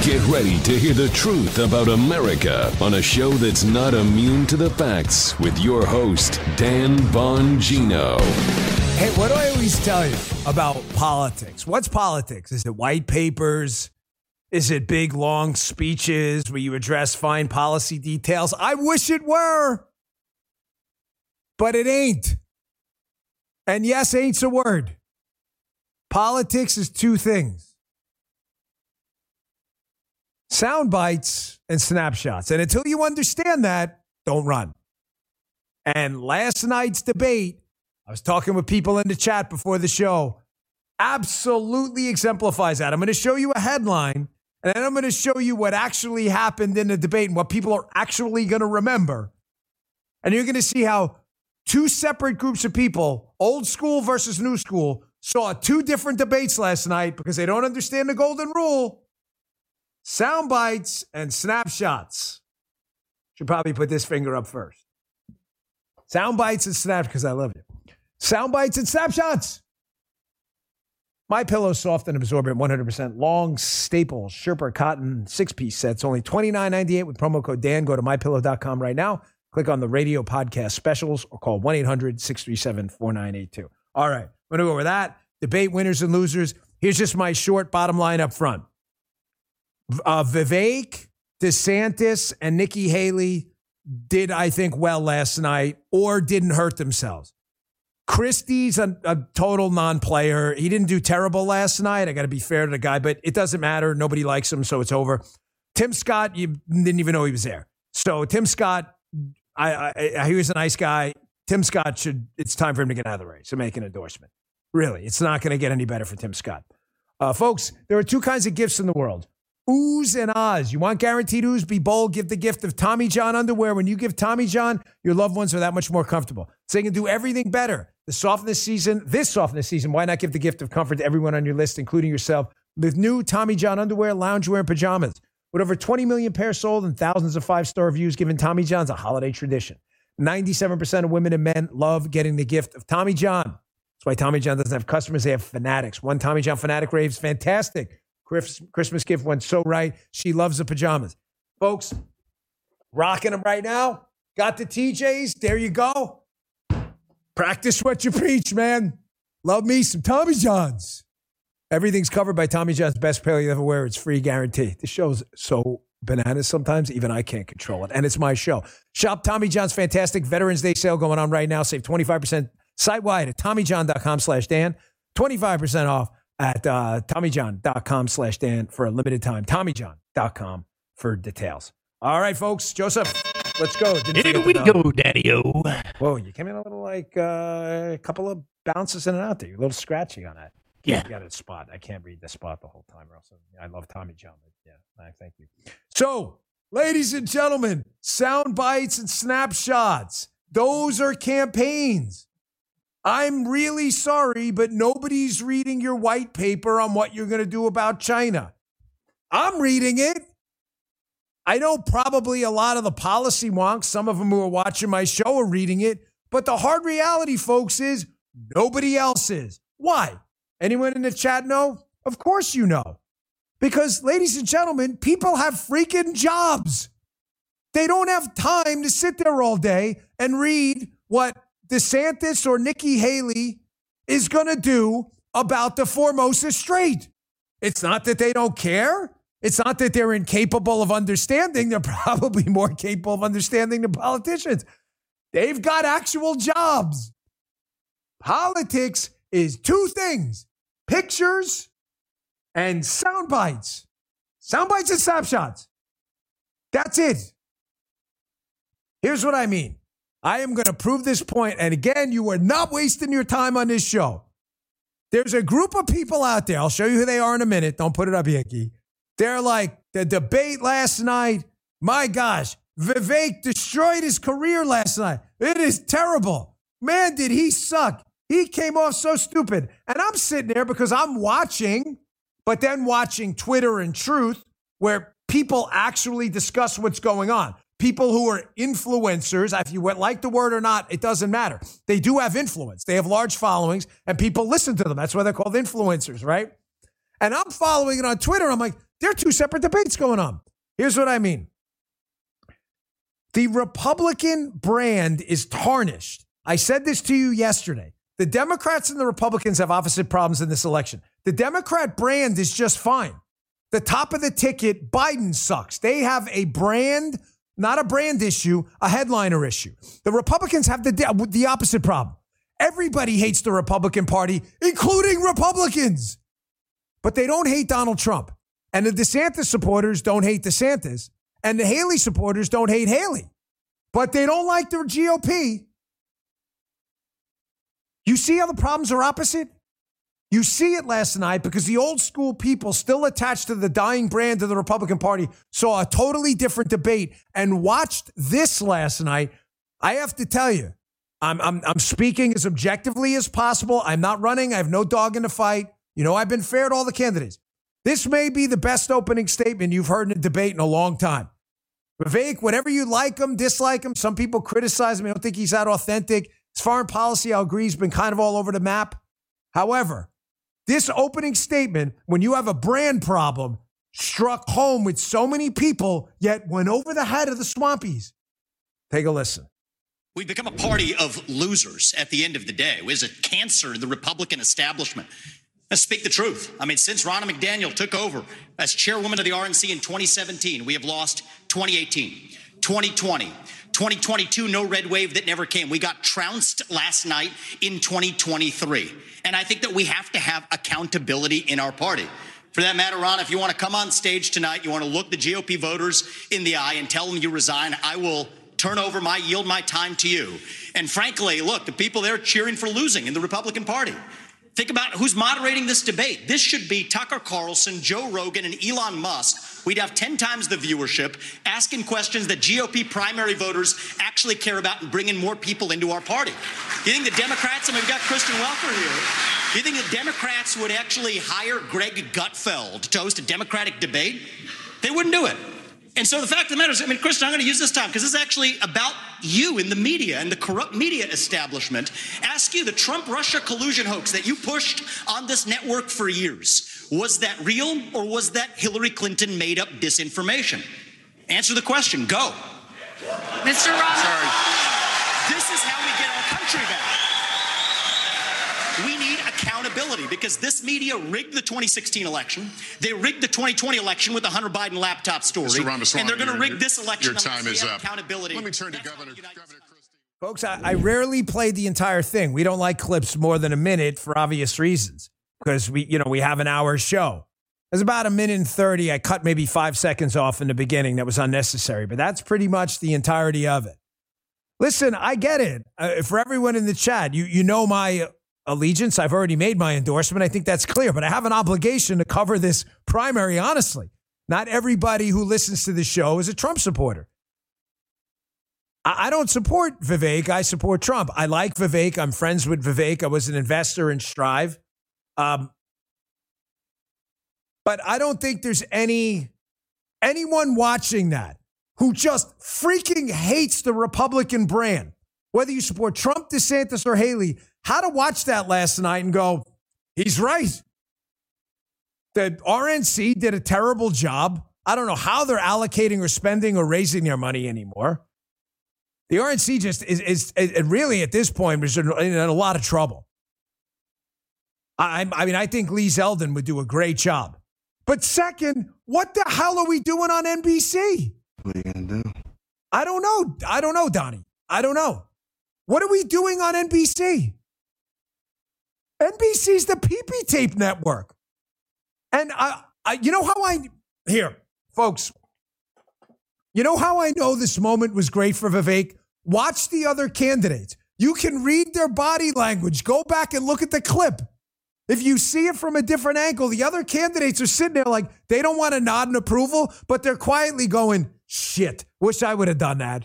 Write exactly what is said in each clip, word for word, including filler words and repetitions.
Get ready to hear the truth about America on a show that's not immune to the facts with your host, Dan Bongino. Hey, what do I always tell you about politics? What's politics? Is it white papers? Is it big, long speeches where you address fine policy details? I wish it were, but it ain't. And yes, ain't's a word. Politics is two things. Sound bites and snapshots. And until you understand that, don't run. And last night's debate, I was talking with people in the chat before the show, absolutely exemplifies that. I'm going to show you a headline, and then I'm going to show you what actually happened in the debate and what people are actually going to remember. And you're going to see how two separate groups of people, old school versus new school, saw two different debates last night because they don't understand the golden rule. Sound bites and snapshots. Should probably put this finger up first. Sound bites and snaps because I love you. Sound bites and snapshots. My Pillow soft and absorbent, one hundred percent long staple Sherpa cotton six-piece sets. Only twenty-nine ninety-eight with promo code Dan. Go to my pillow dot com right now. Click on the radio podcast specials or call one eight hundred six three seven four nine eight two. All right, I'm going to go over that. Debate winners and losers. Here's just my short bottom line up front. Uh, Vivek, DeSantis, and Nikki Haley did, I think, well last night or didn't hurt themselves. Christie's a, a total non-player. He didn't do terrible last night. I got to be fair to the guy, but it doesn't matter. Nobody likes him, so it's over. Tim Scott, you didn't even know he was there. So Tim Scott, I, I, he was a nice guy. Tim Scott should, it's time for him to get out of the race and make an endorsement. Really, it's not going to get any better for Tim Scott. Uh, folks, there are two kinds of gifts in the world. Oohs and ahs. You want guaranteed oohs? Be bold. Give the gift of Tommy John underwear. When you give Tommy John, your loved ones are that much more comfortable. So they can do everything better. The softness season, this softness season, why not give the gift of comfort to everyone on your list, including yourself, with new Tommy John underwear, loungewear, and pajamas. With over twenty million pairs sold and thousands of five-star reviews, giving Tommy John's a holiday tradition. ninety-seven percent of women and men love getting the gift of Tommy John. That's why Tommy John doesn't have customers. They have fanatics. One Tommy John fanatic raves, fantastic. Christmas gift went so right. She loves the pajamas. Folks, rocking them right now. Got the T Js. There you go. Practice what you preach, man. Love me some Tommy Johns. Everything's covered by Tommy John's best pair you ever wear. It's free guarantee. This show's so bananas sometimes, even I can't control it. And it's my show. Shop Tommy John's fantastic Veterans Day sale going on right now. Save twenty-five percent site-wide at TommyJohn.com slash Dan. twenty-five percent off at uh, TommyJohn.com slash Dan for a limited time. Tommy John dot com for details. All right, folks. Joseph, let's go. Didn't Here we go, Daddy-O. Whoa, you came in a little like uh, a couple of bounces in and out there. You're a little scratchy on that. Yeah. You got a spot. I can't read the spot the whole time, Russell. I love Tommy John. But yeah, I thank you. So, ladies and gentlemen, sound bites and snapshots. Those are campaigns. I'm really sorry, but nobody's reading your white paper on what you're going to do about China. I'm reading it. I know probably a lot of the policy wonks, some of them who are watching my show are reading it, but the hard reality, folks, is nobody else is. Why? Anyone in the chat know? Of course you know. Because, ladies and gentlemen, people have freaking jobs. They don't have time to sit there all day and read what DeSantis or Nikki Haley is going to do about the Formosa Strait. It's not that they don't care. It's not that they're incapable of understanding. They're probably more capable of understanding than politicians. They've got actual jobs. Politics is two things: pictures and sound bites. Sound bites and snapshots. That's it. Here's what I mean. I am going to prove this point, and again, you are not wasting your time on this show. There's a group of people out there. I'll show you who they are in a minute. Don't put it up, Yankee. They're like, the debate last night, my gosh, Vivek destroyed his career last night. It is terrible. Man, did he suck. He came off so stupid. And I'm sitting there because I'm watching, but then watching Twitter and Truth, where people actually discuss what's going on. People who are influencers, if you like the word or not, it doesn't matter. They do have influence. They have large followings, and people listen to them. That's why they're called influencers, right? And I'm following it on Twitter. I'm like, There are two separate debates going on. Here's what I mean. The Republican brand is tarnished. I said this to you yesterday. The Democrats and the Republicans have opposite problems in this election. The Democrat brand is just fine. The top of the ticket, Biden sucks. They have a brand, not a brand issue, a headliner issue. The Republicans have the, the opposite problem. Everybody hates the Republican Party, including Republicans. But they don't hate Donald Trump. And the DeSantis supporters don't hate DeSantis. And the Haley supporters don't hate Haley. But they don't like the G O P. You see how the problems are opposite? You see it last night because the old school people still attached to the dying brand of the Republican Party saw a totally different debate and watched this last night. I have to tell you, I'm, I'm, I'm speaking as objectively as possible. I'm not running. I have no dog in the fight. You know, I've been fair to all the candidates. This may be the best opening statement you've heard in a debate in a long time. Vivek, whatever you like him, dislike him, some people criticize him. I don't think he's that authentic. His foreign policy, I'll agree, has been kind of all over the map. However, this opening statement, when you have a brand problem, struck home with so many people, yet went over the head of the Swampies. Take a listen. We've become a party of losers at the end of the day. It is a cancer in the Republican establishment. Let's speak the truth. I mean, since Ronna McDaniel took over as chairwoman of the R N C in twenty seventeen, we have lost twenty eighteen, twenty twenty, twenty twenty-two, no red wave that never came. We got trounced last night in twenty twenty-three. And I think that we have to have accountability in our party. For that matter, Ron, if you want to come on stage tonight, you want to look the G O P voters in the eye and tell them you resign, I will turn over my, yield my time to you. And frankly, look, the people there cheering for losing in the Republican Party. Think about who's moderating this debate. This should be Tucker Carlson, Joe Rogan, and Elon Musk. We'd have ten times the viewership, asking questions that G O P primary voters actually care about and bringing more people into our party. Do you think the Democrats, I mean, we've got Kristen Welker here. Do you think the Democrats would actually hire Greg Gutfeld to host a Democratic debate? They wouldn't do it. And so the fact of the matter is, I mean, Kristen, I'm going to use this time because this is actually about you in the media and the corrupt media establishment. Ask you, the Trump-Russia collusion hoax that you pushed on this network for years, was that real or was that Hillary Clinton made up disinformation? Answer the question. Go. Mister Ross. Sorry. This is how we get our country back. We need accountability because this media rigged the twenty sixteen election. They rigged the twenty twenty election with the Hunter Biden laptop story. And they're going to rig this election. Your time is up. Accountability. Let me turn to Governor, Governor Christie. Folks, I, I rarely play the entire thing. We don't like clips more than a minute for obvious reasons because we, you know, we have an hour show. There's about a minute and thirty. I cut maybe five seconds off in the beginning. That was unnecessary, but that's pretty much the entirety of it. Listen, I get it. Uh, for everyone in the chat, you you know my Uh, allegiance. I've already made my endorsement. I think that's clear, but I have an obligation to cover this primary honestly. Not everybody who listens to the show is a Trump supporter. I, I don't support Vivek. I support Trump. I like Vivek. I'm friends with Vivek. I was an investor in Strive. Um, but I don't think there's any anyone watching that who just freaking hates the Republican brand. Whether you support Trump, DeSantis, or Haley, how to watch that last night and go, he's right. The R N C did a terrible job. I don't know how they're allocating or spending or raising their money anymore. The R N C just is, is, is really at this point is in a lot of trouble. I, I mean, I think Lee Zeldin would do a great job. But second, what the hell are we doing on N B C? What are you going to do? I don't know. I don't know, Donnie. I don't know. What are we doing on N B C? N B C's the pee-pee tape network. And I, I, you know how I, here, folks, you know how I know this moment was great for Vivek? Watch the other candidates. You can read their body language. Go back and look at the clip. If you see it from a different angle, the other candidates are sitting there like they don't want to nod in approval, but they're quietly going, shit, wish I would have done that.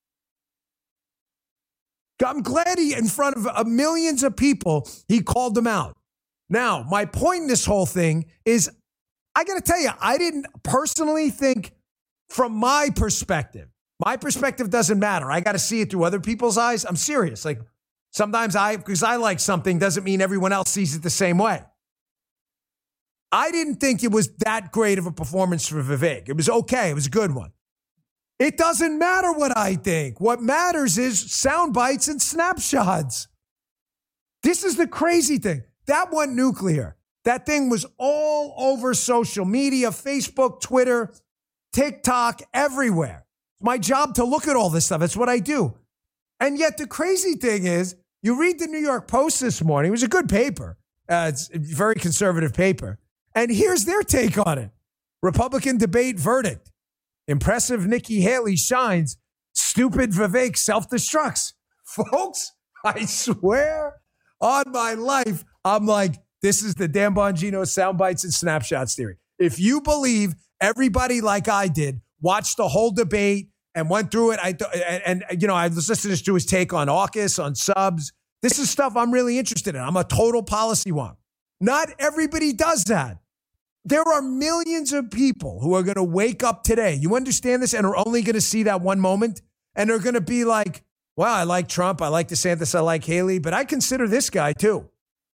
I'm glad he, in front of uh, millions of people, he called them out. Now, my point in this whole thing is, I got to tell you, I didn't personally think from my perspective. My perspective doesn't matter. I got to see it through other people's eyes. I'm serious. Like sometimes I, because I like something doesn't mean everyone else sees it the same way. I didn't think it was that great of a performance for Vivek. It was okay. It was a good one. It doesn't matter what I think. What matters is sound bites and snapshots. This is the crazy thing. That went nuclear. That thing was all over social media, Facebook, Twitter, TikTok, everywhere. It's my job to look at all this stuff. It's what I do. And yet the crazy thing is, you read the New York Post this morning. It was a good paper. Uh, it's a very conservative paper. And here's their take on it. Republican debate verdict. Impressive Nikki Haley shines. Stupid Vivek self-destructs. Folks, I swear on my life, I'm like, this is the Dan Bongino sound bites and snapshots theory. If you believe everybody like I did watched the whole debate and went through it, I and, and you know, I was listening to his take on AUKUS, on subs. This is stuff I'm really interested in. I'm a total policy wonk. Not everybody does that. There are millions of people who are going to wake up today. You understand this? And are only going to see that one moment. And they're going to be like, well, I like Trump. I like DeSantis. I like Haley. But I consider this guy too.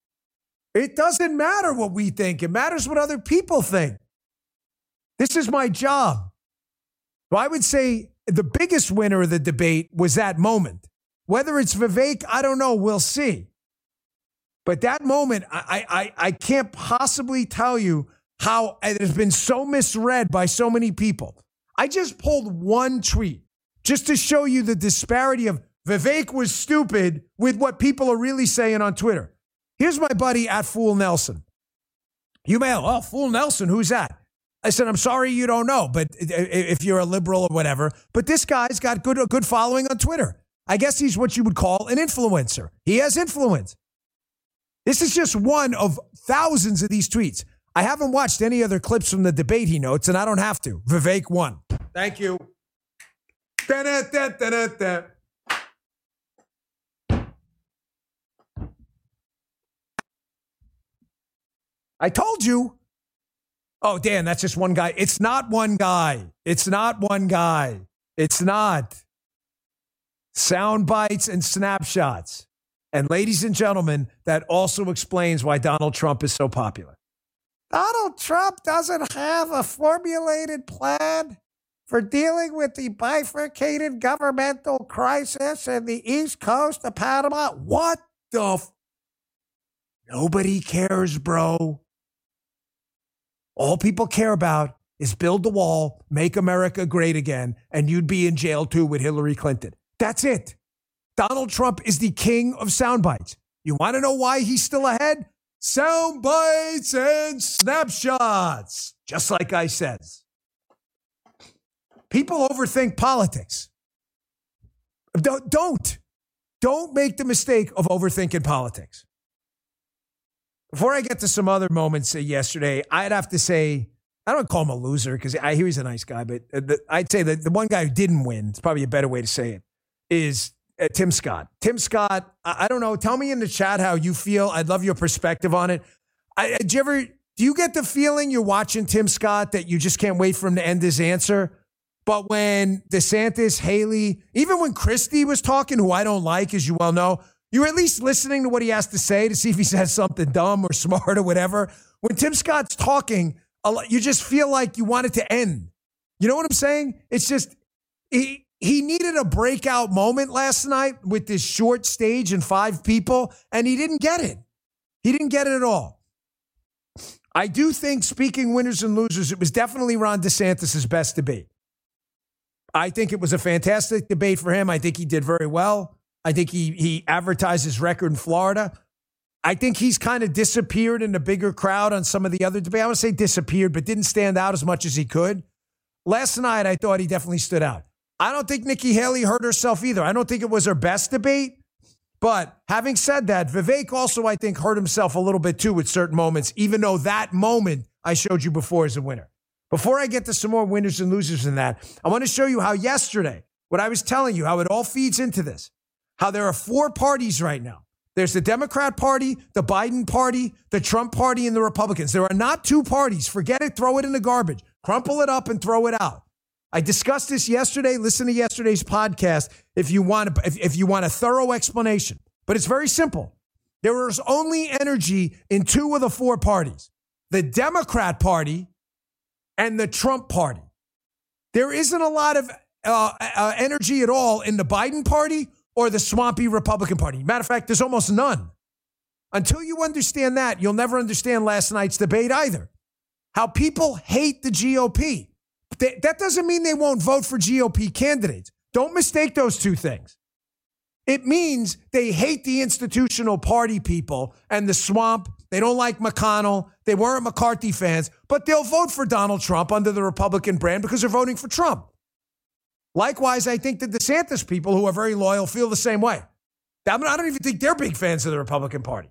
It doesn't matter what we think. It matters what other people think. This is my job. So I would say the biggest winner of the debate was that moment. Whether it's Vivek, I don't know. We'll see. But that moment, I, I, I can't possibly tell you how it has been so misread by so many people. I just pulled one tweet just to show you the disparity of Vivek was stupid with what people are really saying on Twitter. Here's my buddy at Fool Nelson. You may, oh, Fool Nelson, who's that? I said, I'm sorry you don't know, but if you're a liberal or whatever, but this guy's got good, a good following on Twitter. I guess he's what you would call an influencer. He has influence. This is just one of thousands of these tweets. I haven't watched any other clips from the debate, he notes, and I don't have to. Vivek won. Thank you. Da-da-da-da-da-da. I told you. Oh, Dan, that's just one guy. It's not one guy. It's not one guy. It's not. Sound bites and snapshots. And ladies and gentlemen, that also explains why Donald Trump is so popular. Donald Trump doesn't have a formulated plan for dealing with the bifurcated governmental crisis in the East Coast of Panama. What the f- Nobody cares, bro. All people care about is build the wall, make America great again, and you'd be in jail too with Hillary Clinton. That's it. Donald Trump is the king of sound bites. You want to know why he's still ahead? Sound bites and snapshots, just like I said. People overthink politics. Don't, don't, don't make the mistake of overthinking politics. Before I get to some other moments yesterday, I'd have to say, I don't call him a loser because I hear he's a nice guy, but the, I'd say that the one guy who didn't win, it's probably a better way to say it, is uh, Tim Scott. Tim Scott, I, I don't know. Tell me in the chat how you feel. I'd love your perspective on it. I, do you ever, do you get the feeling you're watching Tim Scott that you just can't wait for him to end his answer? But when DeSantis, Haley, even when Christie was talking, who I don't like, as you well know, you're at least listening to what he has to say to see if he says something dumb or smart or whatever. When Tim Scott's talking, you just feel like you want it to end. You know what I'm saying? It's just, he, he needed a breakout moment last night with this short stage and five people, and he didn't get it. He didn't get it at all. I do think, speaking winners and losers, it was definitely Ron DeSantis' best debate. I think it was a fantastic debate for him. I think he did very well. I think he he advertised his record in Florida. I think he's kind of disappeared in the bigger crowd on some of the other debates. I would say disappeared, but didn't stand out as much as he could. Last night, I thought he definitely stood out. I don't think Nikki Haley hurt herself either. I don't think it was her best debate. But having said that, Vivek also, I think, hurt himself a little bit too with certain moments, even though that moment I showed you before is a winner. Before I get to some more winners and losers in that, I want to show you how yesterday, what I was telling you, how it all feeds into this. How there are four parties right now. There's the Democrat Party, the Biden Party, the Trump Party, and the Republicans. There are not two parties. Forget it. Throw it in the garbage. Crumple it up and throw it out. I discussed this yesterday. Listen to yesterday's podcast if you want if, if you want a thorough explanation. But it's very simple. There is only energy in two of the four parties. the Democrat Party and the Trump Party. There isn't a lot of uh, uh, energy at all in the Biden Party or the swampy Republican Party. Matter of fact, there's almost none. Until you understand that, you'll never understand last night's debate either. How people hate the G O P. They, that doesn't mean they won't vote for G O P candidates. Don't mistake those two things. It means they hate the institutional party people and the swamp. They don't like McConnell. They weren't McCarthy fans, but they'll vote for Donald Trump under the Republican brand because they're voting for Trump. Likewise, I think the DeSantis people who are very loyal feel the same way. I mean, I don't even think they're big fans of the Republican Party.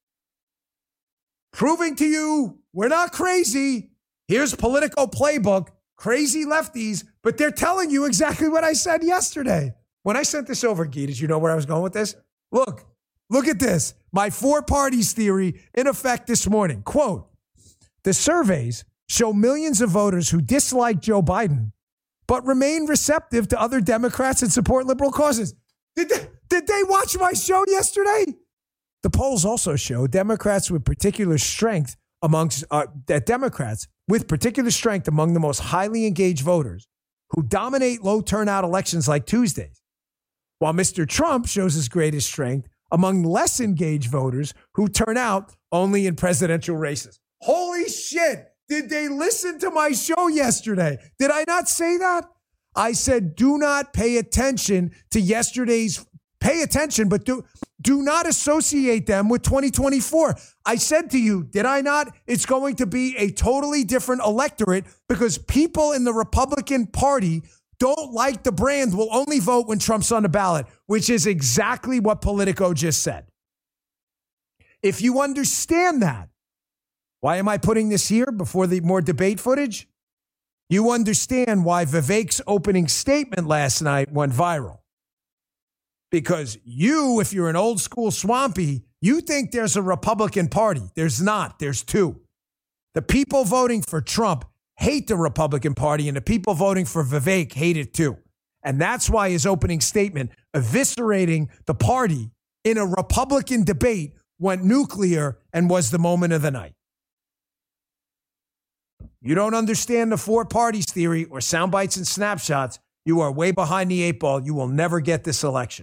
Proving to you we're not crazy. Here's Politico Playbook. Crazy lefties, but they're telling you exactly what I said yesterday. When I sent this over, Guy, did you know where I was going with this? Look, look at this. My four parties theory in effect this morning. Quote, the surveys show millions of voters who dislike Joe Biden, but remain receptive to other Democrats and support liberal causes. Did they, did they watch my show yesterday? The polls also show Democrats with particular strength amongst uh, that Democrats with particular strength among the most highly engaged voters who dominate low turnout elections like Tuesdays, while Mister Trump shows his greatest strength among less engaged voters who turn out only in presidential races. Holy shit. Did they listen to my show yesterday? Did I not say that? I said, do not pay attention to yesterday's, pay attention, but do, do not associate them with twenty twenty-four. I said to you, did I not? It's going to be a totally different electorate because people in the Republican Party don't like the brand, will only vote when Trump's on the ballot, which is exactly what Politico just said. If you understand that, why am I putting this here before the more debate footage? You understand why Vivek's opening statement last night went viral. Because you, if you're an old school swampy, you think there's a Republican Party. There's not. There's two. The people voting for Trump hate the Republican Party, and the people voting for Vivek hate it too. And that's why his opening statement, eviscerating the party in a Republican debate, went nuclear and was the moment of the night. You don't understand the four parties theory or sound bites and snapshots, you are way behind the eight ball. You will never get this election.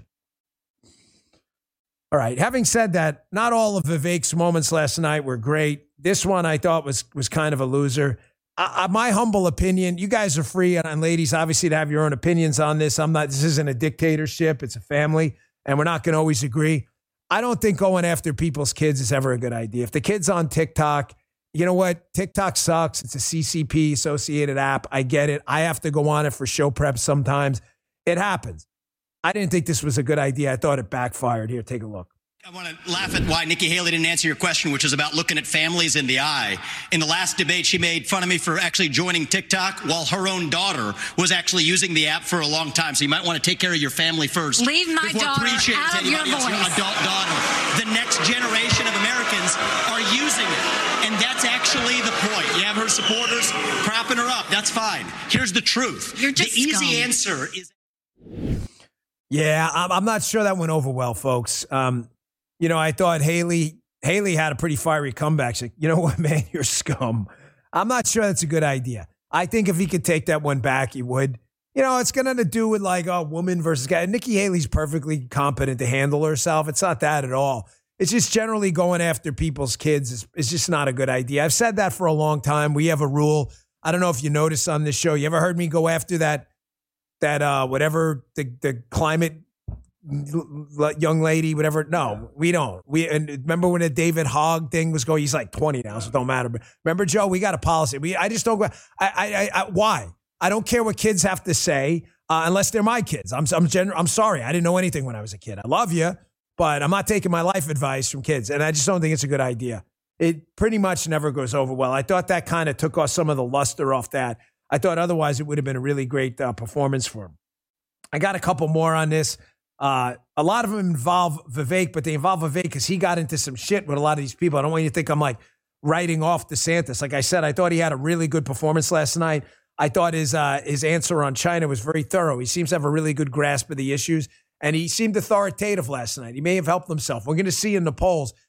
All right. Having said that, not all of Vivek's moments last night were great. This one I thought was was kind of a loser. Uh, my humble opinion, you guys are free, and ladies, obviously, to have your own opinions on this. I'm not. This isn't a dictatorship. It's a family, and we're not going to always agree. I don't think going after people's kids is ever a good idea. If the kid's on TikTok, you know what? TikTok sucks. It's a C C P associated app. I get it. I have to go on it for show prep sometimes. It happens. I didn't think this was a good idea. I thought it backfired. Here, take a look. I want to laugh at why Nikki Haley didn't answer your question, which is about looking at families in the eye. In the last debate, she made fun of me for actually joining TikTok while her own daughter was actually using the app for a long time. So you might want to take care of your family first. Leave my daughter out of your voice. Your adult daughter. The next generation of Americans are using it. And that's actually the point. You have her supporters propping her up. That's fine. Here's the truth. You're just the easy scum. answer is... Yeah, I'm, I'm not sure that went over well, folks. Um, You know, I thought Haley Haley had a pretty fiery comeback. She's like, you know what, man, you're scum. I'm not sure that's a good idea. I think if he could take that one back, he would. You know, it's got nothing to do with like a oh, woman versus guy. Nikki Haley's perfectly competent to handle herself. It's not that at all. It's just generally going after people's kids is, is just not a good idea. I've said that for a long time. We have a rule. I don't know if you noticed on this show. You ever heard me go after that, that uh, whatever the, the climate young lady, whatever. No, we don't. We and remember when the David Hogg thing was going. He's like twenty now, so it don't matter. But remember, Joe, we got a policy. We I just don't go. I I, I why? I don't care what kids have to say uh, unless they're my kids. I'm I'm gen- I'm sorry. I didn't know anything when I was a kid. I love you, but I'm not taking my life advice from kids, and I just don't think it's a good idea. It pretty much never goes over well. I thought that kind of took off some of the luster off that. I thought otherwise it would have been a really great uh, performance for him. I got a couple more on this. Uh, a lot of them involve Vivek, but they involve Vivek because he got into some shit with a lot of these people. I don't want you to think I'm like writing off DeSantis. Like I said, I thought he had a really good performance last night. I thought his uh, his answer on China was very thorough. He seems to have a really good grasp of the issues, and he seemed authoritative last night. He may have helped himself. We're going to see in the polls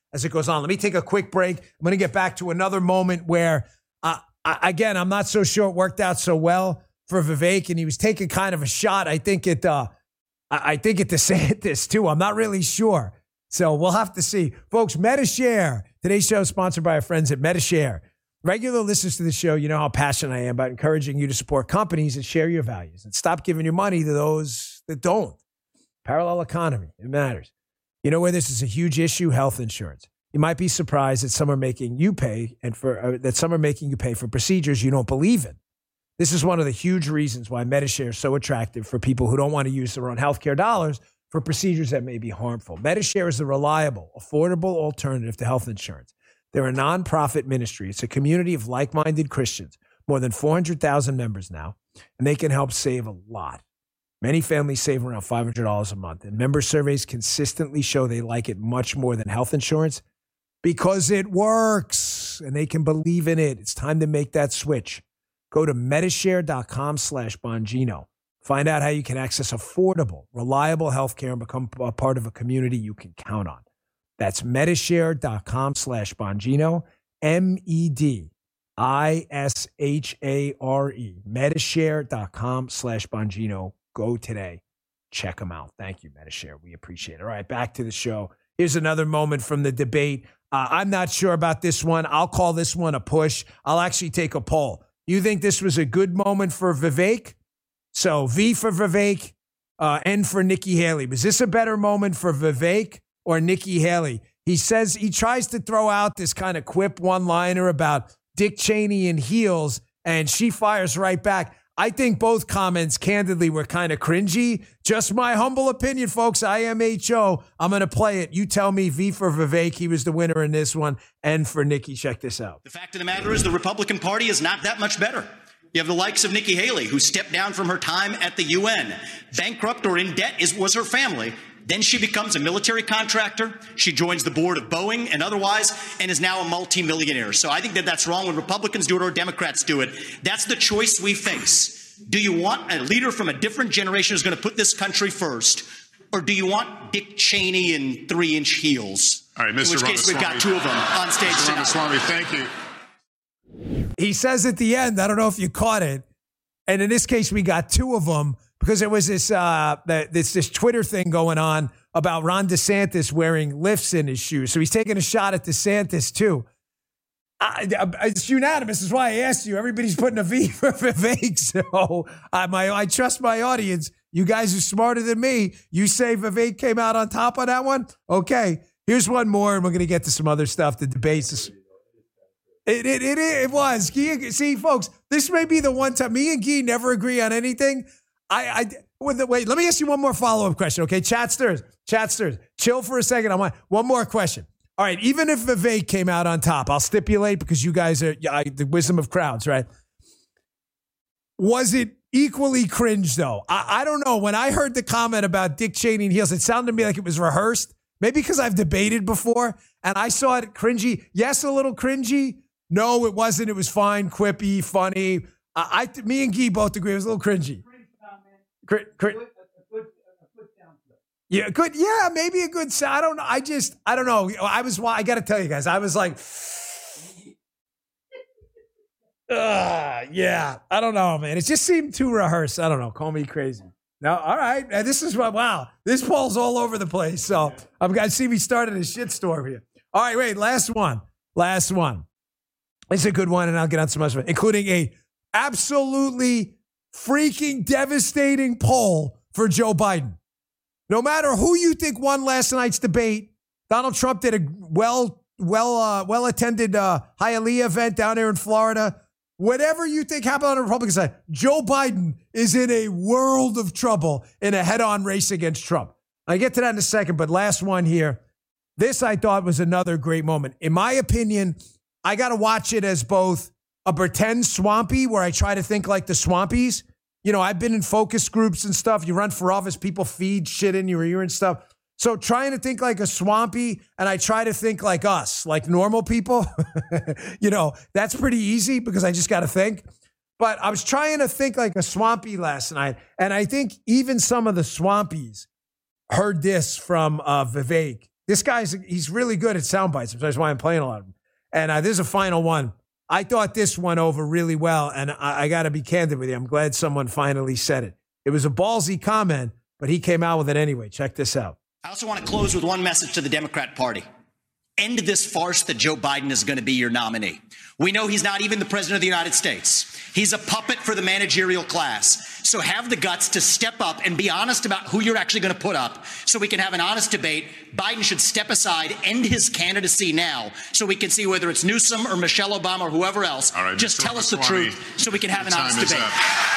as it goes on. Let me take a quick break. I'm going to get back to another moment where, uh, I, again, I'm not so sure it worked out so well for Vivek, and he was taking kind of a shot. I think it, uh, I, I think at DeSantis too. I'm not really sure. So we'll have to see. Folks, Medi-Share. Today's show is sponsored by our friends at Medi-Share. Regular listeners to the show, you know how passionate I am about encouraging you to support companies that share your values and stop giving your money to those that don't. Parallel economy, it matters. You know where this is a huge issue? Health insurance. You might be surprised that some are making you pay and for uh, that some are making you pay for procedures you don't believe in. This is one of the huge reasons why Medi-Share is so attractive for people who don't want to use their own healthcare dollars for procedures that may be harmful. Medi-Share is a reliable, affordable alternative to health insurance. They're a nonprofit ministry. It's a community of like-minded Christians, more than four hundred thousand members now, and they can help save a lot. Many families save around five hundred dollars a month, and member surveys consistently show they like it much more than health insurance because it works, and they can believe in it. It's time to make that switch. Go to Medishare.com slash Bongino. Find out how you can access affordable, reliable healthcare and become a part of a community you can count on. That's Medishare.com slash Bongino, M E D I S H A R E, Medishare.com slash Bongino. Go today. Check them out. Thank you, Medi-Share. We appreciate it. All right, back to the show. Here's another moment from the debate. Uh, I'm not sure about this one. I'll call this one a push. I'll actually take a poll. You think this was a good moment for Vivek? So V for Vivek, uh, N for Nikki Haley. Was this a better moment for Vivek or Nikki Haley? He says he tries to throw out this kind of quip one-liner about Dick Cheney and heels, and she fires right back. I think both comments, candidly, were kind of cringy. Just my humble opinion, folks. I M H O. I'm going to play it. You tell me. V for Vivek. He was the winner in this one. N for Nikki. Check this out. The fact of the matter is the Republican Party is not that much better. You have the likes of Nikki Haley, who stepped down from her time at the U N. Bankrupt or in debt is, was her family. Then she becomes a military contractor. She joins the board of Boeing and otherwise, and is now a multimillionaire. So I think that that's wrong when Republicans do it or Democrats do it. That's the choice we face. Do you want a leader from a different generation who's going to put this country first? Or do you want Dick Cheney in three-inch heels? All right, Mister In which case, we've got two of them on stage Mister tonight. Ramaswamy, thank you. He says at the end, I don't know if you caught it, and in this case, we got two of them because there was this uh, this this Twitter thing going on about Ron DeSantis wearing lifts in his shoes. So he's taking a shot at DeSantis too. I, I, it's unanimous. Is why I asked you. Everybody's putting a V for Vivek. So I, my, I trust my audience. You guys are smarter than me. You say Vivek came out on top on that one? Okay. Here's one more, and we're going to get to some other stuff. The debates. It, it, it, it was. See, folks, this may be the one time. Me and Guy never agree on anything. I, I wait, wait, let me ask you one more follow-up question, okay? Chatsters, Chatsters, chill for a second. I want one more question. All right, even if Vivek came out on top, I'll stipulate because you guys are yeah, the wisdom of crowds, right? Was it equally cringe, though? I, I don't know. When I heard the comment about Dick Cheney and heels, it sounded to me like it was rehearsed. Maybe because I've debated before and I saw it cringy. Yes, a little cringy. No, it wasn't. It was fine, quippy, funny. I, I me and Guy both agree. It was a little cringy. Cr- cr- yeah, good. Yeah, maybe a good. I don't know. I just, I don't know. I was, I got to tell you guys, I was like, uh, yeah, I don't know, man. It just seemed too rehearsed. I don't know. Call me crazy. No, all right. This is what, wow. This poll's all over the place. So I'm going to see me started a shitstorm here. All right, wait. Last one. Last one. It's a good one, and I'll get on some other, including a absolutely freaking devastating poll for Joe Biden. No matter who you think won last night's debate, Donald Trump did a well, well, uh, well-attended uh, Hialeah event down there in Florida. Whatever you think happened on the Republican side, Joe Biden is in a world of trouble in a head-on race against Trump. I'll get to that in a second, but last one here. This, I thought, was another great moment. In my opinion, I got to watch it as both a pretend swampy, where I try to think like the swampies. You know, I've been in focus groups and stuff. You run for office, people feed shit in your ear and stuff. So trying to think like a swampy, and I try to think like us, like normal people. You know, that's pretty easy because I just got to think. But I was trying to think like a swampy last night. And I think even some of the swampies heard this from uh, Vivek This guy's, he's really good at sound bites. That's why I'm playing a lot of them. And uh, this is a final one. I thought this went over really well, and I, I got to be candid with you. I'm glad someone finally said it. It was a ballsy comment, but he came out with it anyway. Check this out. I also want to close with one message to the Democrat Party. End this farce that Joe Biden is going to be your nominee. We know he's not even the president of the United States. He's a puppet for the managerial class. So have the guts to step up and be honest about who you're actually going to put up so we can have an honest debate. Biden should step aside, end his candidacy now so we can see whether it's Newsom or Michelle Obama or whoever else. All right, just Mister tell us the Ramaswamy, truth so we can have an your honest time is debate.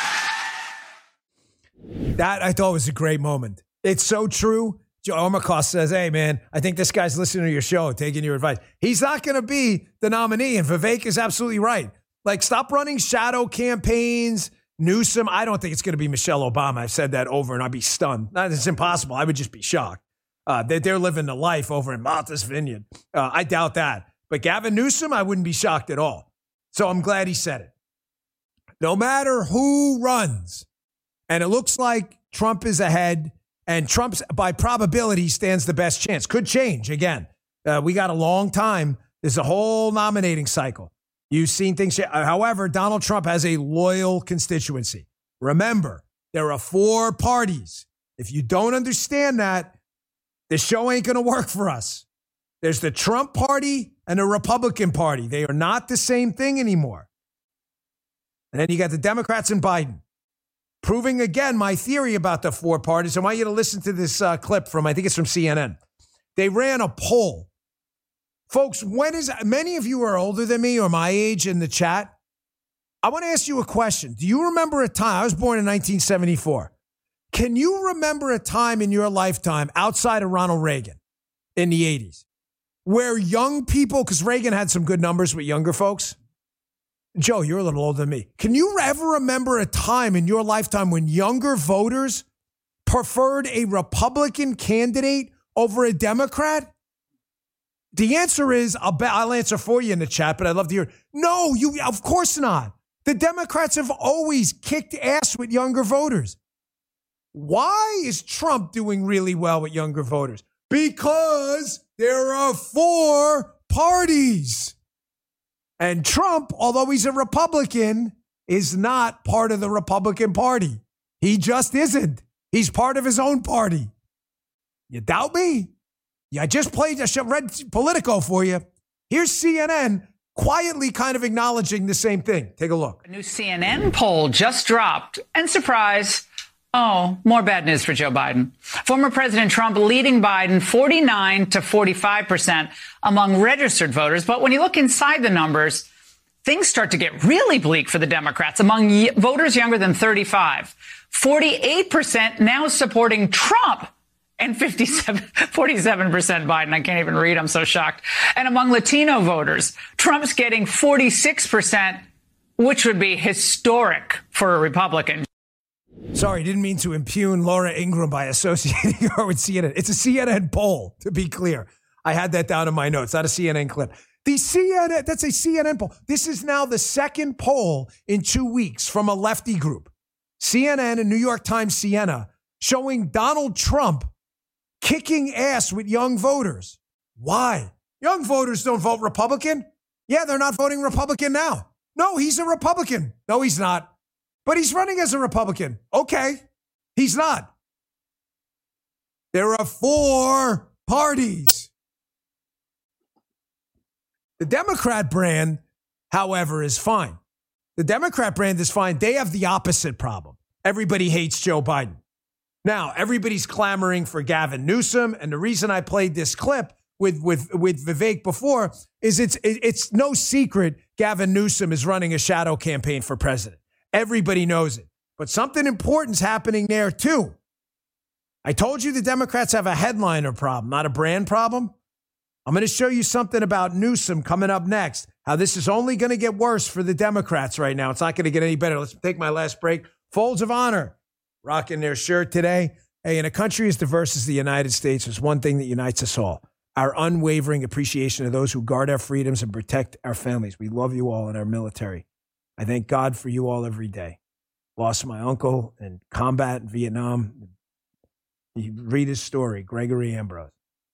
up. That I thought was a great moment. It's so true. Joe Armacost says, hey, man, I think this guy's listening to your show, taking your advice. He's not going to be the nominee, and Vivek is absolutely right. Like, stop running shadow campaigns. Newsom, I don't think it's going to be Michelle Obama. I've said that over, and I'd be stunned. It's impossible. I would just be shocked. Uh, they're, they're living the life over in Martha's Vineyard. Uh, I doubt that. But Gavin Newsom, I wouldn't be shocked at all. So I'm glad he said it. No matter who runs, and it looks like Trump is ahead, and Trump's, by probability, stands the best chance. Could change again. Uh, we got a long time. There's a whole nominating cycle. You've seen things. However, Donald Trump has a loyal constituency. Remember, there are four parties. If you don't understand that, the show ain't going to work for us. There's the Trump party and the Republican party. They are not the same thing anymore. And then you got the Democrats and Biden. Proving again my theory about the four parties. I want you to listen to this uh, clip from, I think it's from C N N. They ran a poll. Folks, when is, many of you are older than me or my age in the chat. I want to ask you a question. Do you remember a time, I was born in nineteen seventy-four. Can you remember a time in your lifetime outside of Ronald Reagan in the eighties where young people, because Reagan had some good numbers with younger folks. Joe, you're a little older than me. Can you ever remember a time in your lifetime when younger voters preferred a Republican candidate over a Democrat? The answer is, I'll bet I'll answer for you in the chat, but I'd love to hear. No, you, of course not. The Democrats have always kicked ass with younger voters. Why is Trump doing really well with younger voters? Because there are four parties. And Trump, although he's a Republican, is not part of the Republican Party. He just isn't. He's part of his own party. You doubt me? Yeah, I just played, I read Politico for you. Here's C N N quietly kind of acknowledging the same thing. Take a look. A new C N N poll just dropped. And surprise, oh, more bad news for Joe Biden. Former President Trump leading Biden forty-nine to forty-five percent among registered voters. But when you look inside the numbers, things start to get really bleak for the Democrats. Among y- voters younger than thirty-five, forty-eight percent now supporting Trump and fifty-seven, forty-seven percent Biden. I can't even read. I'm so shocked. And among Latino voters, Trump's getting forty-six percent, which would be historic for a Republican. Sorry, didn't mean to impugn Laura Ingraham by associating her with C N N. It's a C N N poll, to be clear. I had that down in my notes, not a C N N clip. The C N N, that's a C N N poll. This is now the second poll in two weeks from a lefty group. C N N and New York Times Siena showing Donald Trump kicking ass with young voters. Why? Young voters don't vote Republican. Yeah, they're not voting Republican now. No, he's a Republican. No, he's not. But he's running as a Republican. Okay, he's not. There are four parties. The Democrat brand, however, is fine. The Democrat brand is fine. They have the opposite problem. Everybody hates Joe Biden. Now, everybody's clamoring for Gavin Newsom. And the reason I played this clip with, with, with Vivek before is it's, it's no secret Gavin Newsom is running a shadow campaign for president. Everybody knows it. But something important's happening there, too. I told you the Democrats have a headliner problem, not a brand problem. I'm going to show you something about Newsom coming up next, how this is only going to get worse for the Democrats right now. It's not going to get any better. Let's take my last break. Folds of Honor, rocking their shirt today. Hey, in a country as diverse as the United States, there's one thing that unites us all. Our unwavering appreciation of those who guard our freedoms and protect our families. We love you all in our military. I thank God for you all every day. Lost my uncle in combat in Vietnam. You read his story, Gregory Ambrose.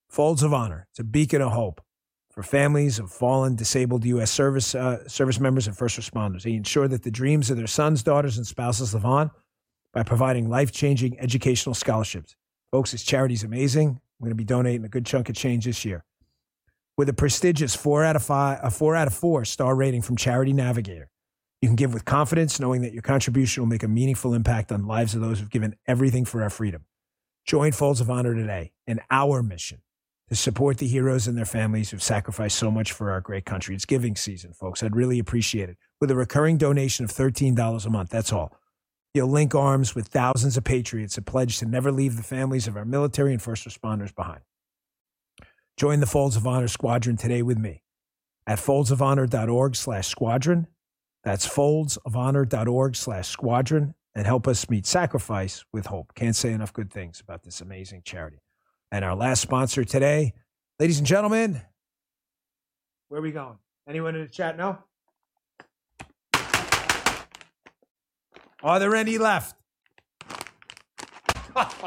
Folds of Honor. It's a beacon of hope for families of fallen, disabled U S service uh, service members and first responders. They ensure that the dreams of their sons, daughters, and spouses live on by providing life-changing educational scholarships. Folks, this charity is amazing. I'm going to be donating a good chunk of change this year. With a prestigious four out of five, a four out of four star rating from Charity Navigator, you can give with confidence, knowing that your contribution will make a meaningful impact on the lives of those who've given everything for our freedom. Join Folds of Honor today in our mission to support the heroes and their families who've sacrificed so much for our great country. It's giving season, folks. I'd really appreciate it. With a recurring donation of thirteen dollars a month, that's all. You'll link arms with thousands of patriots that pledge to never leave the families of our military and first responders behind. Join the Folds of Honor Squadron today with me at foldsofhonor.org slash squadron. That's foldsofhonor.org slash squadron, and help us meet sacrifice with hope. Can't say enough good things about this amazing charity. And our last sponsor today, ladies and gentlemen, where are we going? Anyone in the chat know? Are there any left? I'm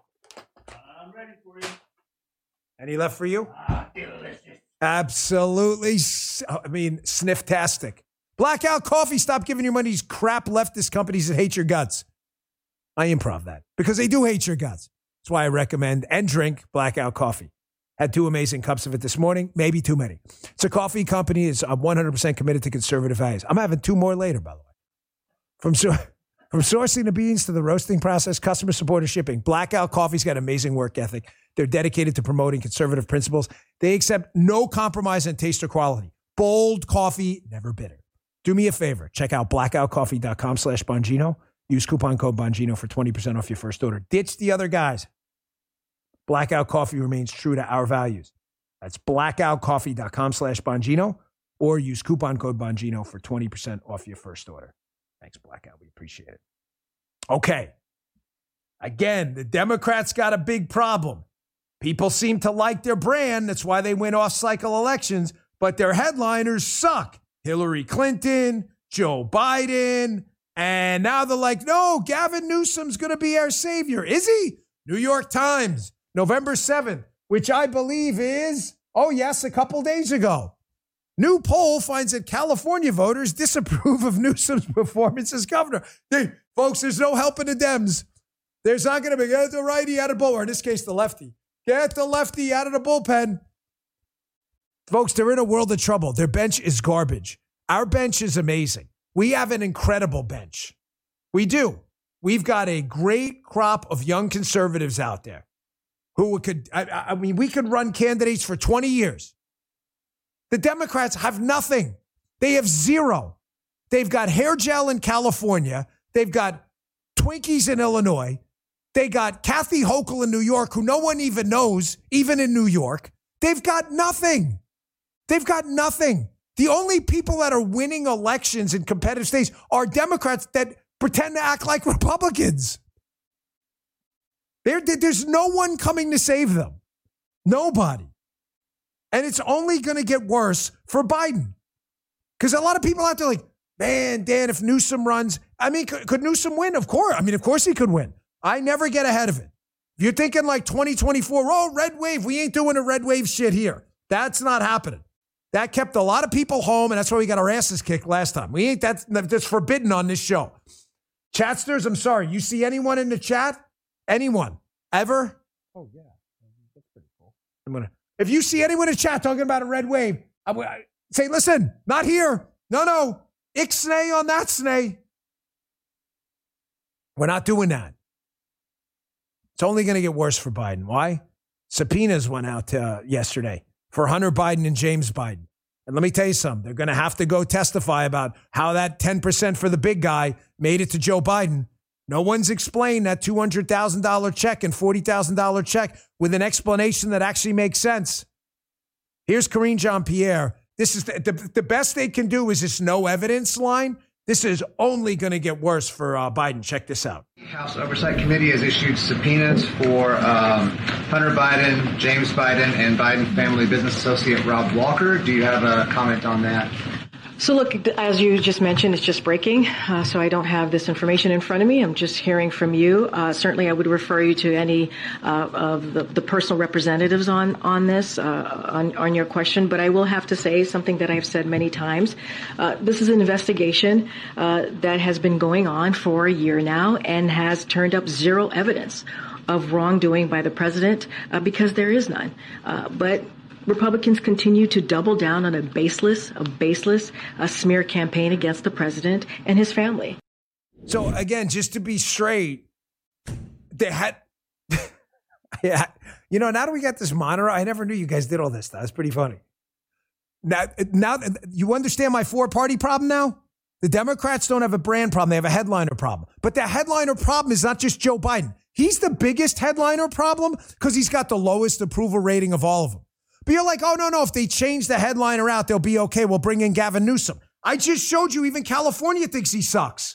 ready for you. Any left for you? Ah, delicious. Absolutely. I mean, sniff-tastic. Blackout Coffee. Stop giving your money to these crap leftist companies that hate your guts. I improv that because they do hate your guts. That's why I recommend and drink Blackout Coffee. Had two amazing cups of it this morning, maybe too many. It's a coffee company. It's I'm one hundred percent committed to conservative values. I'm having two more later, by the way. From so. From sourcing the beans to the roasting process, customer support, and shipping, Blackout Coffee's got amazing work ethic. They're dedicated to promoting conservative principles. They accept no compromise in taste or quality. Bold coffee, never bitter. Do me a favor. Check out blackoutcoffee.com slash Bongino. Use coupon code Bongino for twenty percent off your first order. Ditch the other guys. Blackout Coffee remains true to our values. That's blackoutcoffee.com slash Bongino, or use coupon code Bongino for twenty percent off your first order. Thanks, Blackout. We appreciate it. Okay. Again, the Democrats got a big problem. People seem to like their brand. That's why they win off-cycle elections. But their headliners suck. Hillary Clinton, Joe Biden. And now they're like, no, Gavin Newsom's going to be our savior. Is he? New York Times, November seventh, which I believe is, oh, yes, a couple days ago. New poll finds that California voters disapprove of Newsom's performance as governor. They, folks, there's no helping the Dems. There's not going to be, get the righty out of the bullpen, or in this case, the lefty. Get the lefty out of the bullpen. Folks, they're in a world of trouble. Their bench is garbage. Our bench is amazing. We have an incredible bench. We do. We've got a great crop of young conservatives out there who could, I, I mean, we could run candidates for twenty years. The Democrats have nothing. They have zero. They've got hair gel in California. They've got Twinkies in Illinois. They got Kathy Hochul in New York, who no one even knows, even in New York. They've got nothing. They've got nothing. The only people that are winning elections in competitive states are Democrats that pretend to act like Republicans. There, there's no one coming to save them. Nobody. And it's only going to get worse for Biden. Because a lot of people out there are like, man, Dan, if Newsom runs, I mean, could, could Newsom win? Of course. I mean, of course he could win. I never get ahead of it. If you're thinking like twenty twenty-four, oh, red wave, we ain't doing a red wave shit here. That's not happening. That kept a lot of people home, and that's why we got our asses kicked last time. We ain't, that's, that's forbidden on this show. Chatsters, I'm sorry. You see anyone in the chat? Anyone? Ever? Oh, yeah. That's pretty cool. I'm going to. If you see anyone in chat talking about a red wave, I would say, listen, not here. No, no. Ixnay on that snay. We're not doing that. It's only going to get worse for Biden. Why? Subpoenas went out uh, yesterday for Hunter Biden and James Biden. And let me tell you something. They're going to have to go testify about how that ten percent for the big guy made it to Joe Biden. No one's explained that two hundred thousand dollars check and forty thousand dollars check with an explanation that actually makes sense. Here's Karine Jean-Pierre. This is the, the, the best they can do is this no evidence line. This is only going to get worse for uh, Biden. Check this out. House Oversight Committee has issued subpoenas for um, Hunter Biden, James Biden, and Biden family business associate Rob Walker. Do you have a comment on that? So look, as you just mentioned, it's just breaking, uh, so I don't have this information in front of me. I'm just hearing from you. Uh, certainly, I would refer you to any uh, of the, the personal representatives on on this, uh, on, on your question. But I will have to say something that I've said many times. Uh, this is an investigation uh, that has been going on for a year now and has turned up zero evidence of wrongdoing by the president uh, because there is none. Uh, but Republicans continue to double down on a baseless, a baseless a smear campaign against the president and his family. So again, just to be straight, they had, yeah, you know, now that we got this monitor, I never knew you guys did all this stuff. That's pretty funny. Now, now you understand my four-party problem now? The Democrats don't have a brand problem. They have a headliner problem. But the headliner problem is not just Joe Biden. He's the biggest headliner problem because he's got the lowest approval rating of all of them. But you're like, oh, no, no, if they change the headliner out, they'll be okay. We'll bring in Gavin Newsom. I just showed you even California thinks he sucks.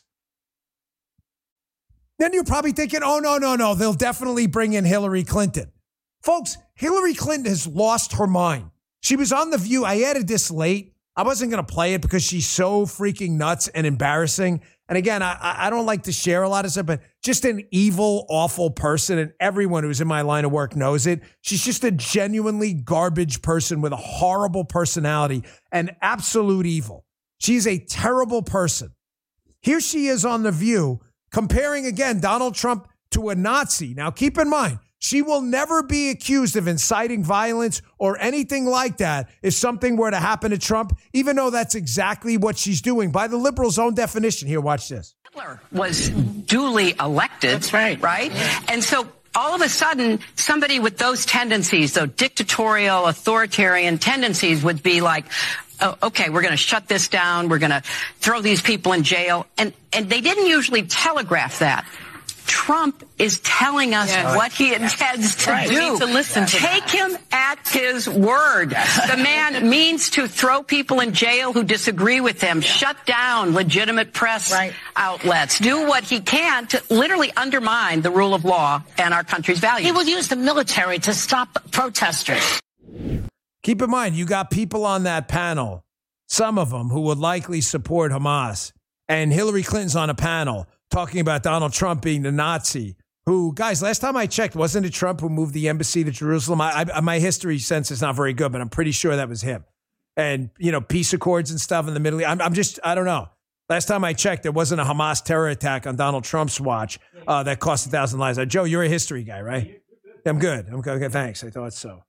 Then you're probably thinking, oh, no, no, no, they'll definitely bring in Hillary Clinton. Folks, Hillary Clinton has lost her mind. She was on The View. I added this late. I wasn't going to play it because she's so freaking nuts and embarrassing. And again, I, I don't like to share a lot of stuff, but just an evil, awful person. And everyone who's in my line of work knows it. She's just a genuinely garbage person with a horrible personality and absolute evil. She's a terrible person. Here she is on The View comparing, again, Donald Trump to a Nazi. Now, keep in mind, she will never be accused of inciting violence or anything like that if something were to happen to Trump, even though that's exactly what she's doing by the liberals' own definition. Here, watch this. Hitler was duly elected. That's right. Right? Yeah. And so all of a sudden, somebody with those tendencies, those dictatorial, authoritarian tendencies would be like, oh, okay, we're going to shut this down. We're going to throw these people in jail. And, and they didn't usually telegraph that. Trump is telling us yes. what he intends to right. do. We need to listen to Take that. him at his word. Yes. The man means to throw people in jail who disagree with him, yeah. shut down legitimate press right. outlets, do what he can to literally undermine the rule of law and our country's values. He will use the military to stop protesters. Keep in mind, you got people on that panel, some of them who would likely support Hamas, and Hillary Clinton's on a panel talking about Donald Trump being the Nazi, who, guys, last time I checked, wasn't it Trump who moved the embassy to Jerusalem? I, I, my history sense is not very good, but I'm pretty sure that was him. And, you know, peace accords and stuff in the Middle East. I'm, I'm just, I don't know. Last time I checked, there wasn't a Hamas terror attack on Donald Trump's watch uh, that cost a thousand lives. Uh, Joe, you're a history guy, right? I'm good. I'm good. Okay, thanks. I thought so.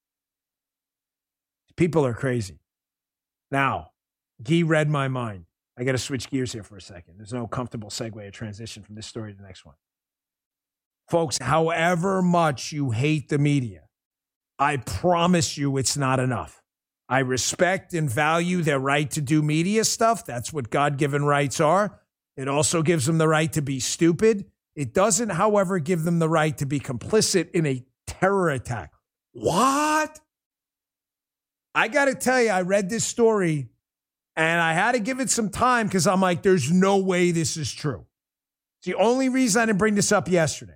People are crazy. Now, Guy read my mind. I got to switch gears here for a second. There's no comfortable segue or transition from this story to the next one. Folks, however much you hate the media, I promise you it's not enough. I respect and value their right to do media stuff. That's what God-given rights are. It also gives them the right to be stupid. It doesn't, however, give them the right to be complicit in a terror attack. What? I got to tell you, I read this story and I had to give it some time because I'm like, there's no way this is true. It's the only reason I didn't bring this up yesterday.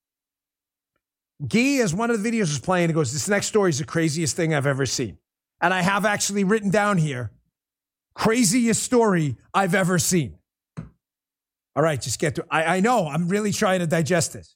Guy, as one of the videos was playing, he goes, this next story is the craziest thing I've ever seen. And I have actually written down here, craziest story I've ever seen. All right, just get to it. I, I know, I'm really trying to digest this.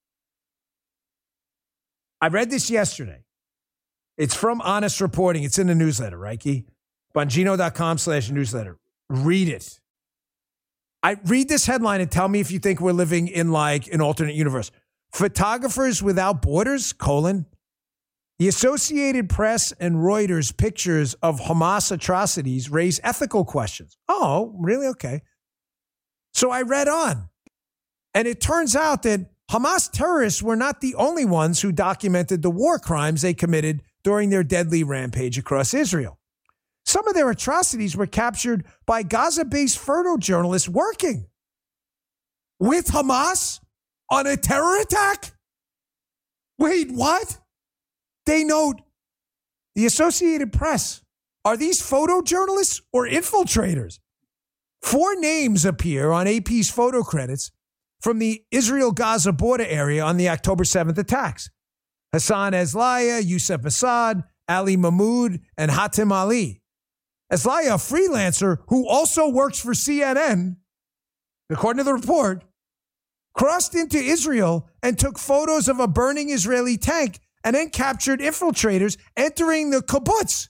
I read this yesterday. It's from Honest Reporting. It's in the newsletter, right, Guy? Bongino.com slash newsletter. Read it. I read this headline and tell me if you think we're living in like an alternate universe. Photographers Without Borders, colon. The Associated Press and Reuters pictures of Hamas atrocities raise ethical questions. Oh, really? Okay. So I read on. And it turns out that Hamas terrorists were not the only ones who documented the war crimes they committed during their deadly rampage across Israel. Some of their atrocities were captured by Gaza-based photojournalists working with Hamas on a terror attack. Wait, what? They note the Associated Press. Are these photojournalists or infiltrators? Four names appear on A P's photo credits from the Israel-Gaza border area on the October seventh attacks. Hassan Eslaya, Youssef Assad, Ali Mahmoud, and Hatem Ali. Eslaya, a freelancer who also works for C N N, according to the report, crossed into Israel and took photos of a burning Israeli tank and then captured infiltrators entering the kibbutz.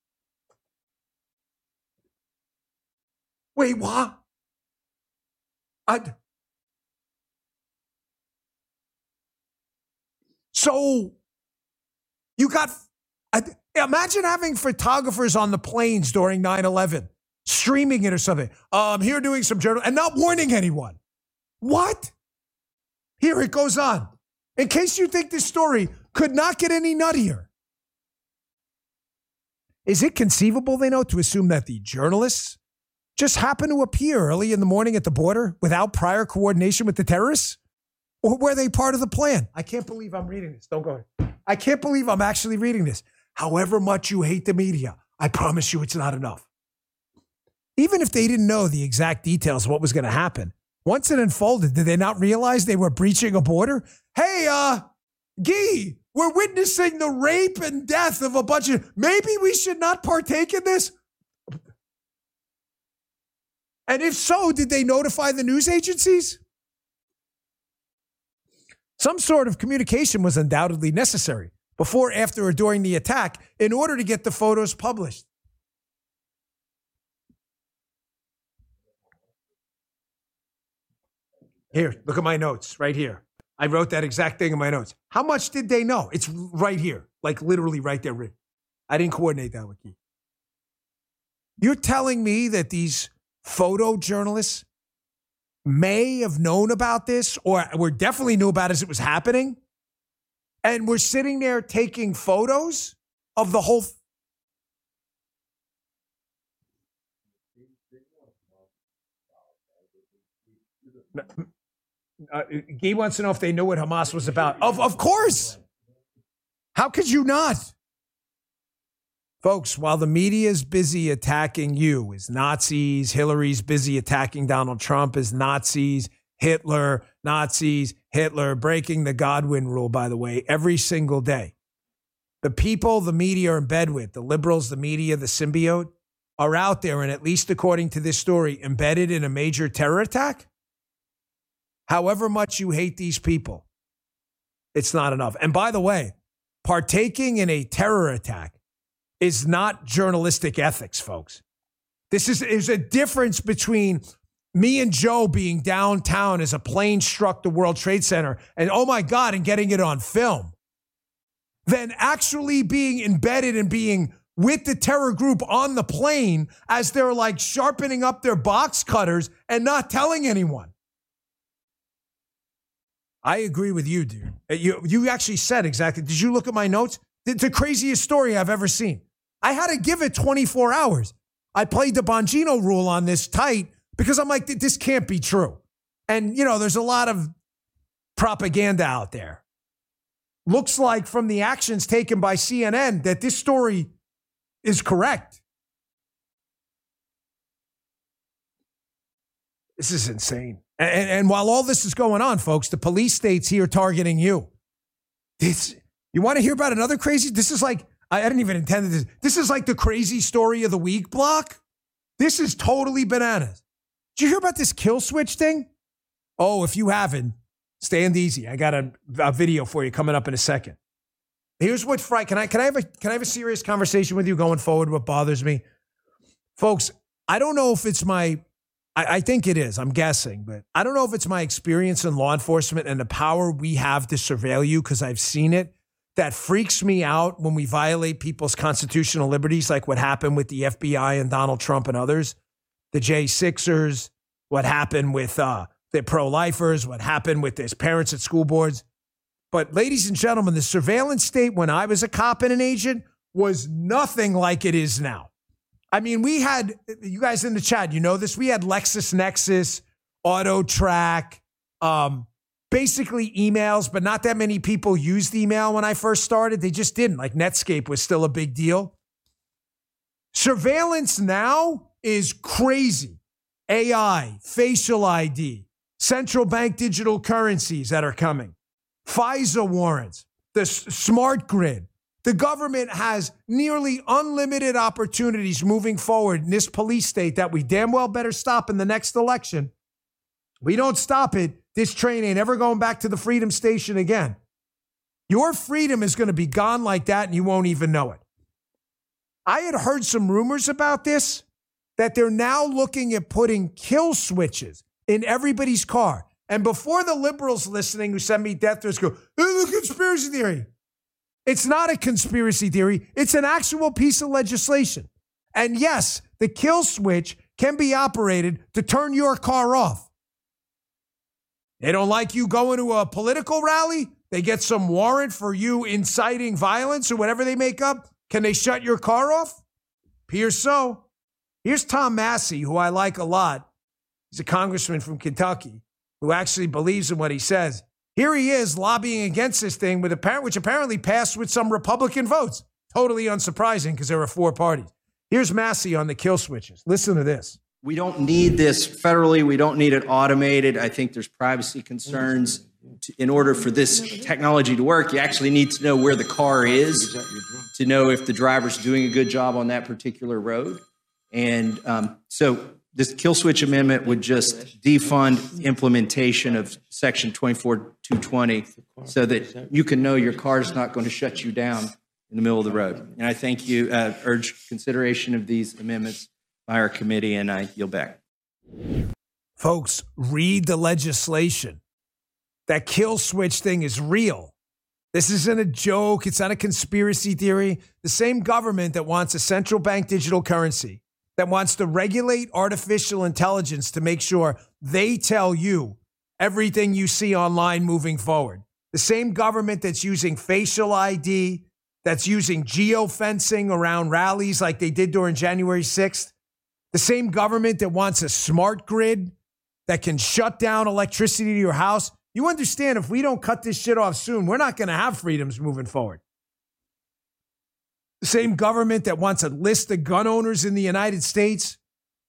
Wait, what? I... So you got... I, imagine having photographers on the planes during nine eleven, streaming it or something. Uh, I'm here doing some journal and not warning anyone. What? Here it goes on. In case you think this story could not get any nuttier. Is it conceivable, they know, to assume that the journalists just happened to appear early in the morning at the border without prior coordination with the terrorists? Or were they part of the plan? I can't believe I'm reading this. Don't go. I can't believe I'm actually reading this. However much you hate the media, I promise you it's not enough. Even if they didn't know the exact details of what was going to happen, once it unfolded, did they not realize they were breaching a border? Hey, uh, Guy, we're witnessing the rape and death of a bunch of, maybe we should not partake in this? And if so, did they notify the news agencies? Some sort of communication was undoubtedly necessary before, after, or during the attack in order to get the photos published. Here, look at my notes right here. I wrote that exact thing in my notes. How much did they know? It's right here, like literally right there. I didn't coordinate that with you. You're telling me that these photojournalists may have known about this, or were definitely knew about it as it was happening, and we're sitting there taking photos of the whole. Uh, Guy wants to know if they knew what Hamas was about. Of, of course. How could you not? Folks, while the media is busy attacking you as Nazis, Hillary's busy attacking Donald Trump as Nazis, Hitler, Nazis, Hitler, breaking the Godwin rule, by the way, every single day. The people the media are in bed with, the liberals, the media, the symbiote, are out there, and at least according to this story, embedded in a major terror attack. However much you hate these people, it's not enough. And by the way, partaking in a terror attack is not journalistic ethics, folks. This is, is a difference between me and Joe being downtown as a plane struck the World Trade Center and, oh my God, and getting it on film, than actually being embedded and being with the terror group on the plane as they're like sharpening up their box cutters and not telling anyone. I agree with you, dude. You, you actually said exactly. Did you look at my notes? It's the craziest story I've ever seen. I had to give it twenty-four hours. I played the Bongino rule on this tight because I'm like, this can't be true. And, you know, there's a lot of propaganda out there. Looks like from the actions taken by C N N that this story is correct. This is insane. And, and while all this is going on, folks, the police state's here targeting you. This, you want to hear about another crazy? This is like, I didn't even intend this. This is like the crazy story of the week block. This is totally bananas. Did you hear about this kill switch thing? Oh, if you haven't, stand easy. I got a, a video for you coming up in a second. Here's what Fry, can I, can I have a, can I have a serious conversation with you going forward? What bothers me? Folks, I don't know if it's my, I, I think it is, I'm guessing, but I don't know if it's my experience in law enforcement and the power we have to surveil you, because I've seen it, that freaks me out when we violate people's constitutional liberties, like what happened with the F B I and Donald Trump and others, the J sixers, what happened with uh, the pro-lifers, what happened with their parents at school boards. But ladies and gentlemen, the surveillance state when I was a cop and an agent was nothing like it is now. I mean, we had, you guys in the chat, you know this, we had LexisNexis, AutoTrack, um, basically emails, but not that many people used email when I first started. They just didn't. Like Netscape was still a big deal. Surveillance now is crazy. A I, facial I D, central bank digital currencies that are coming, FISA warrants, the s- smart grid, The government has nearly unlimited opportunities moving forward in this police state that we damn well better stop in the next election. We don't stop it, this train ain't ever going back to the Freedom Station again. Your freedom is going to be gone like that and you won't even know it. I had heard some rumors about this, that they're now looking at putting kill switches in everybody's car. And before the liberals listening who send me death threats go, it's a conspiracy theory. It's not a conspiracy theory. It's an actual piece of legislation. And yes, the kill switch can be operated to turn your car off. They don't like you going to a political rally. They get some warrant for you inciting violence or whatever they make up. Can they shut your car off? Appears so. Here's Tom Massey, who I like a lot. He's a congressman from Kentucky who actually believes in what he says. Here he is lobbying against this thing, with apparent, which apparently passed with some Republican votes. Totally unsurprising because there were four parties. Here's Massey on the kill switches. Listen to this. We don't need this federally. We don't need it automated. I think there's privacy concerns. To, in order for this technology to work, you actually need to know where the car is to know if the driver's doing a good job on that particular road. And um, so this kill switch amendment would just defund implementation of Section twenty-four two twenty so that you can know your car is not going to shut you down in the middle of the road. And I thank you, uh, urge consideration of these amendments by our committee, and I yield back. Folks, read the legislation. That kill switch thing is real. This isn't a joke. It's not a conspiracy theory. The same government that wants a central bank digital currency, that wants to regulate artificial intelligence to make sure they tell you everything you see online moving forward. The same government that's using facial I D, that's using geofencing around rallies like they did during January sixth. The same government that wants a smart grid that can shut down electricity to your house. You understand, if we don't cut this shit off soon, we're not going to have freedoms moving forward. The same government that wants a list of gun owners in the United States.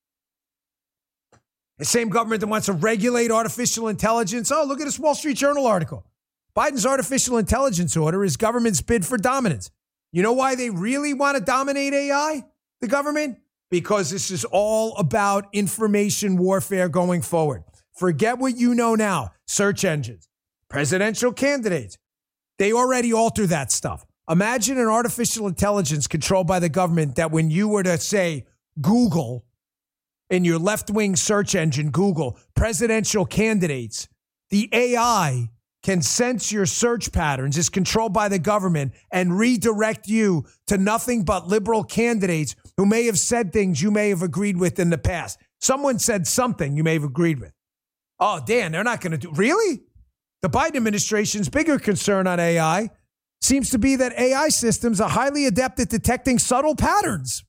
The same government that wants to regulate artificial intelligence. Oh, look at this Wall Street Journal article. Biden's artificial intelligence order is government's bid for dominance. You know why they really want to dominate A I, the government? Because this is all about information warfare going forward. Forget what you know now. Search engines, presidential candidates. They already alter that stuff. Imagine an artificial intelligence controlled by the government that when you were to say Google in your left-wing search engine, Google, presidential candidates, the A I can sense your search patterns, is controlled by the government, and redirect you to nothing but liberal candidates who may have said things you may have agreed with in the past. Someone said something you may have agreed with. Oh, Dan, they're not going to do... Really? The Biden administration's bigger concern on A I seems to be that A I systems are highly adept at detecting subtle patterns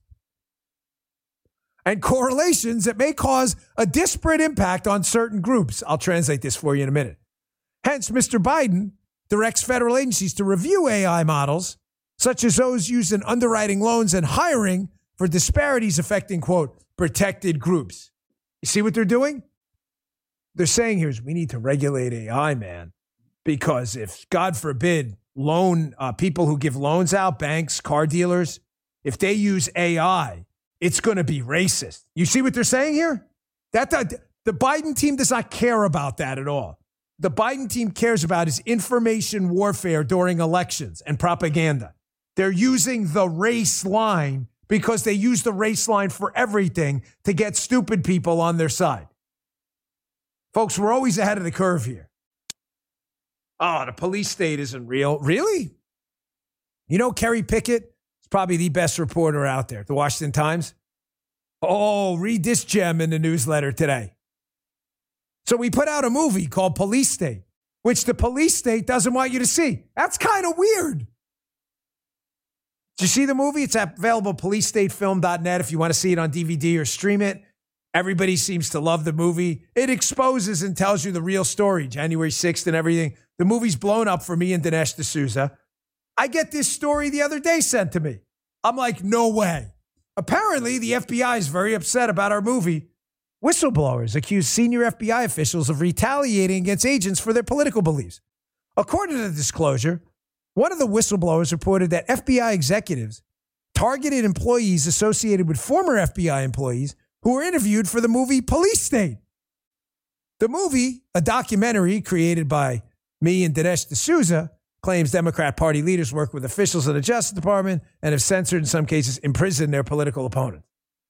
and correlations that may cause a disparate impact on certain groups. I'll translate this for you in a minute. Hence, Mister Biden directs federal agencies to review A I models, such as those used in underwriting loans and hiring, for disparities affecting, quote, protected groups. You see what they're doing? They're saying here is we need to regulate A I, man, because if, God forbid, loan uh, people who give loans out, banks, car dealers, if they use A I, it's going to be racist. You see what they're saying here? That the, the Biden team does not care about that at all. The Biden team cares about is information warfare during elections and propaganda. They're using the race line because they use the race line for everything to get stupid people on their side. Folks, we're always ahead of the curve here. Oh, the police state isn't real. Really? You know, Kerry Pickett is probably the best reporter out there, the Washington Times. Oh, read this gem in the newsletter today. So we put out a movie called Police State, which the police state doesn't want you to see. That's kind of weird. Did you see the movie? It's available at police state film dot net if you want to see it on D V D or stream it. Everybody seems to love the movie. It exposes and tells you the real story, January sixth and everything. The movie's blown up for me and Dinesh D'Souza. I get this story the other day sent to me. I'm like, no way. Apparently, the F B I is very upset about our movie. Whistleblowers accuse senior F B I officials of retaliating against agents for their political beliefs. According to the disclosure, One of the whistleblowers reported that F B I executives targeted employees associated with former F B I employees who were interviewed for the movie Police State. The movie, a documentary created by me and Dinesh D'Souza, claims Democrat Party leaders work with officials of the Justice Department and have censored, in some cases, imprisoned their political opponents.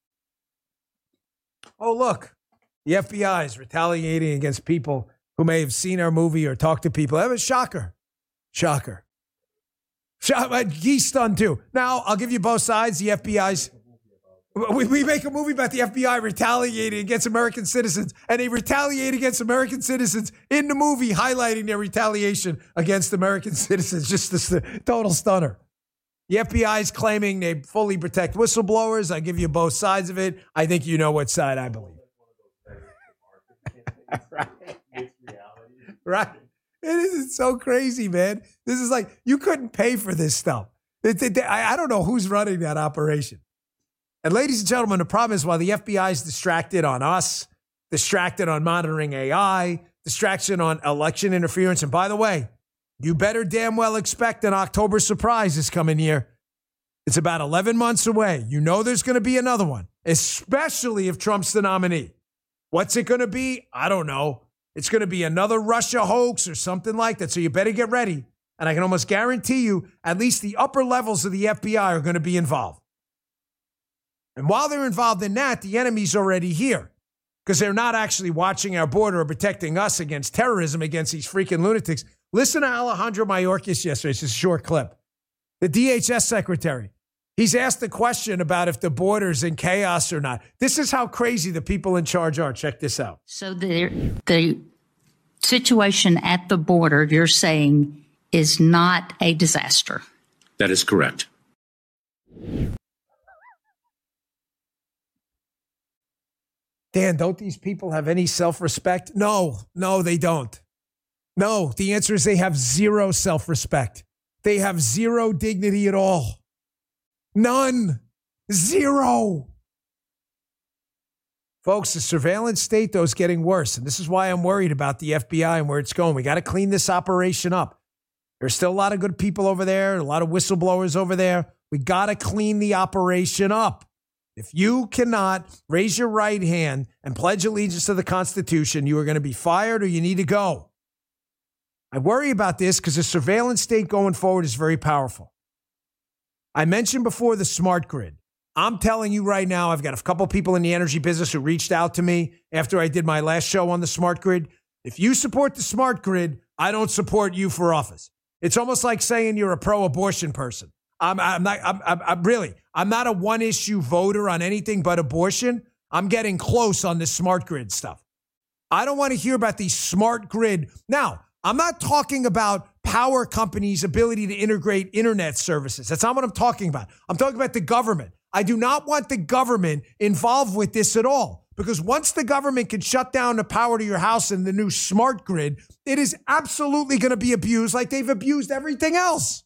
Oh, look, the F B I is retaliating against people who may have seen our movie or talked to people. That was shocker. Shocker. He's stunned too. Now, I'll give you both sides. The F B I's. We, we make a movie about the F B I retaliating against American citizens, and they retaliate against American citizens in the movie, highlighting their retaliation against American citizens. Just this total stunner. The F B I is claiming they fully protect whistleblowers. I give you both sides of it. I think you know what side I believe. Right. Right. It is so crazy, man. This is like, you couldn't pay for this stuff. It, it, I, I don't know who's running that operation. And ladies and gentlemen, the problem is while the F B I is distracted on us, distracted on monitoring A I, distraction on election interference. And by the way, you better damn well expect an October surprise this coming year. It's about eleven months away. You know there's going to be another one, especially if Trump's the nominee. What's it going to be? I don't know. It's going to be another Russia hoax or something like that. So you better get ready. And I can almost guarantee you at least the upper levels of the F B I are going to be involved. And while they're involved in that, the enemy's already here because they're not actually watching our border or protecting us against terrorism, against these freaking lunatics. Listen to Alejandro Mayorkas yesterday. It's just a short clip. The D H S secretary. He's asked a question about if the border's in chaos or not. This is how crazy the people in charge are. Check this out. So the, the situation at the border, you're saying, is not a disaster. That is correct. Dan, don't these people have any self-respect? No, no, they don't. No, the answer is they have zero self-respect. They have zero dignity at all. None. Zero. Folks, the surveillance state, though, is getting worse. And this is why I'm worried about the F B I and where it's going. We got to clean this operation up. There's still a lot of good people over there, a lot of whistleblowers over there. We got to clean the operation up. If you cannot raise your right hand and pledge allegiance to the Constitution, you are going to be fired or you need to go. I worry about this because the surveillance state going forward is very powerful. I mentioned before the smart grid. I'm telling you right now, I've got a couple people in the energy business who reached out to me after I did my last show on the smart grid. If you support the smart grid, I don't support you for office. It's almost like saying you're a pro-abortion person. I'm, I'm not, I'm, I'm, I'm really, I'm not a one-issue voter on anything but abortion. I'm getting close on this smart grid stuff. I don't want to hear about the smart grid. Now, I'm not talking about power companies' ability to integrate internet services. That's not what I'm talking about. I'm talking about the government. I do not want the government involved with this at all. Because once the government can shut down the power to your house in the new smart grid, it is absolutely going to be abused like they've abused everything else.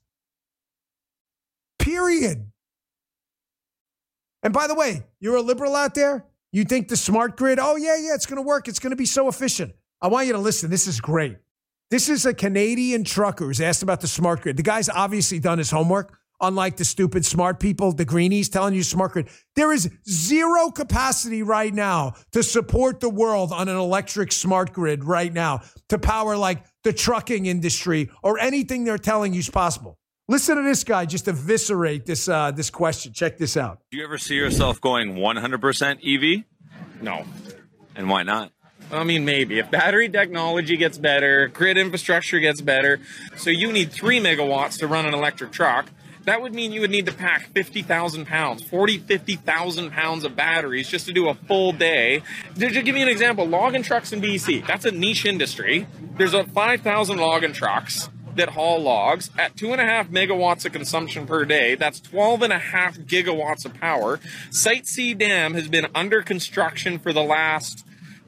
Period. And by the way, you're a liberal out there? You think the smart grid, oh, yeah, yeah, it's going to work. It's going to be so efficient. I want you to listen. This is great. This is a Canadian trucker who's asked about the smart grid. The guy's obviously done his homework, unlike the stupid smart people, the greenies telling you smart grid. There is zero capacity right now to support the world on an electric smart grid right now to power like the trucking industry or anything they're telling you is possible. Listen to this guy just eviscerate this uh, this question. Check this out. Do you ever see yourself going one hundred percent E V? No. And why not? I mean, maybe. If battery technology gets better, grid infrastructure gets better, so you need three megawatts to run an electric truck, that would mean you would need to pack fifty thousand pounds, forty, fifty thousand pounds of batteries just to do a full day. To give you an example, logging trucks in B C, that's a niche industry. There's a five thousand logging trucks that haul logs at two and a half megawatts of consumption per day. That's twelve and a half gigawatts of power. Site C Dam has been under construction for the last,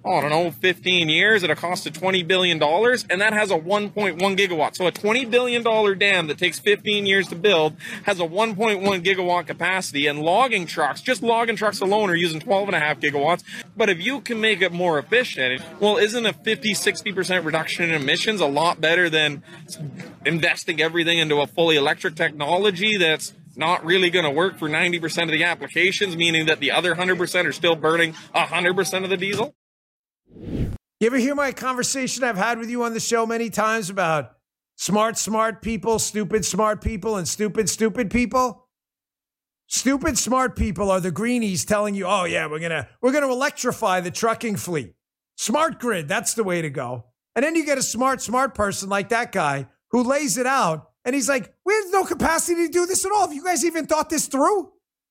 oh, I don't know, fifteen years at a cost of twenty billion dollars, and that has a one point one gigawatt. So a twenty billion dollars dam that takes fifteen years to build has a one point one gigawatt capacity, and logging trucks, just logging trucks alone, are using twelve and a half gigawatts. But if you can make it more efficient, well, isn't a fifty, sixty percent reduction in emissions a lot better than investing everything into a fully electric technology that's not really going to work for ninety percent of the applications, meaning that the other one hundred percent are still burning one hundred percent of the diesel? You ever hear my conversation I've had with you on the show many times about smart, smart people, stupid, smart people, and stupid, stupid people? Stupid, smart people are the greenies telling you, oh, yeah, we're going to we're going to electrify the trucking fleet. Smart grid, that's the way to go. And then you get a smart, smart person like that guy who lays it out, and he's like, we have no capacity to do this at all. Have you guys even thought this through?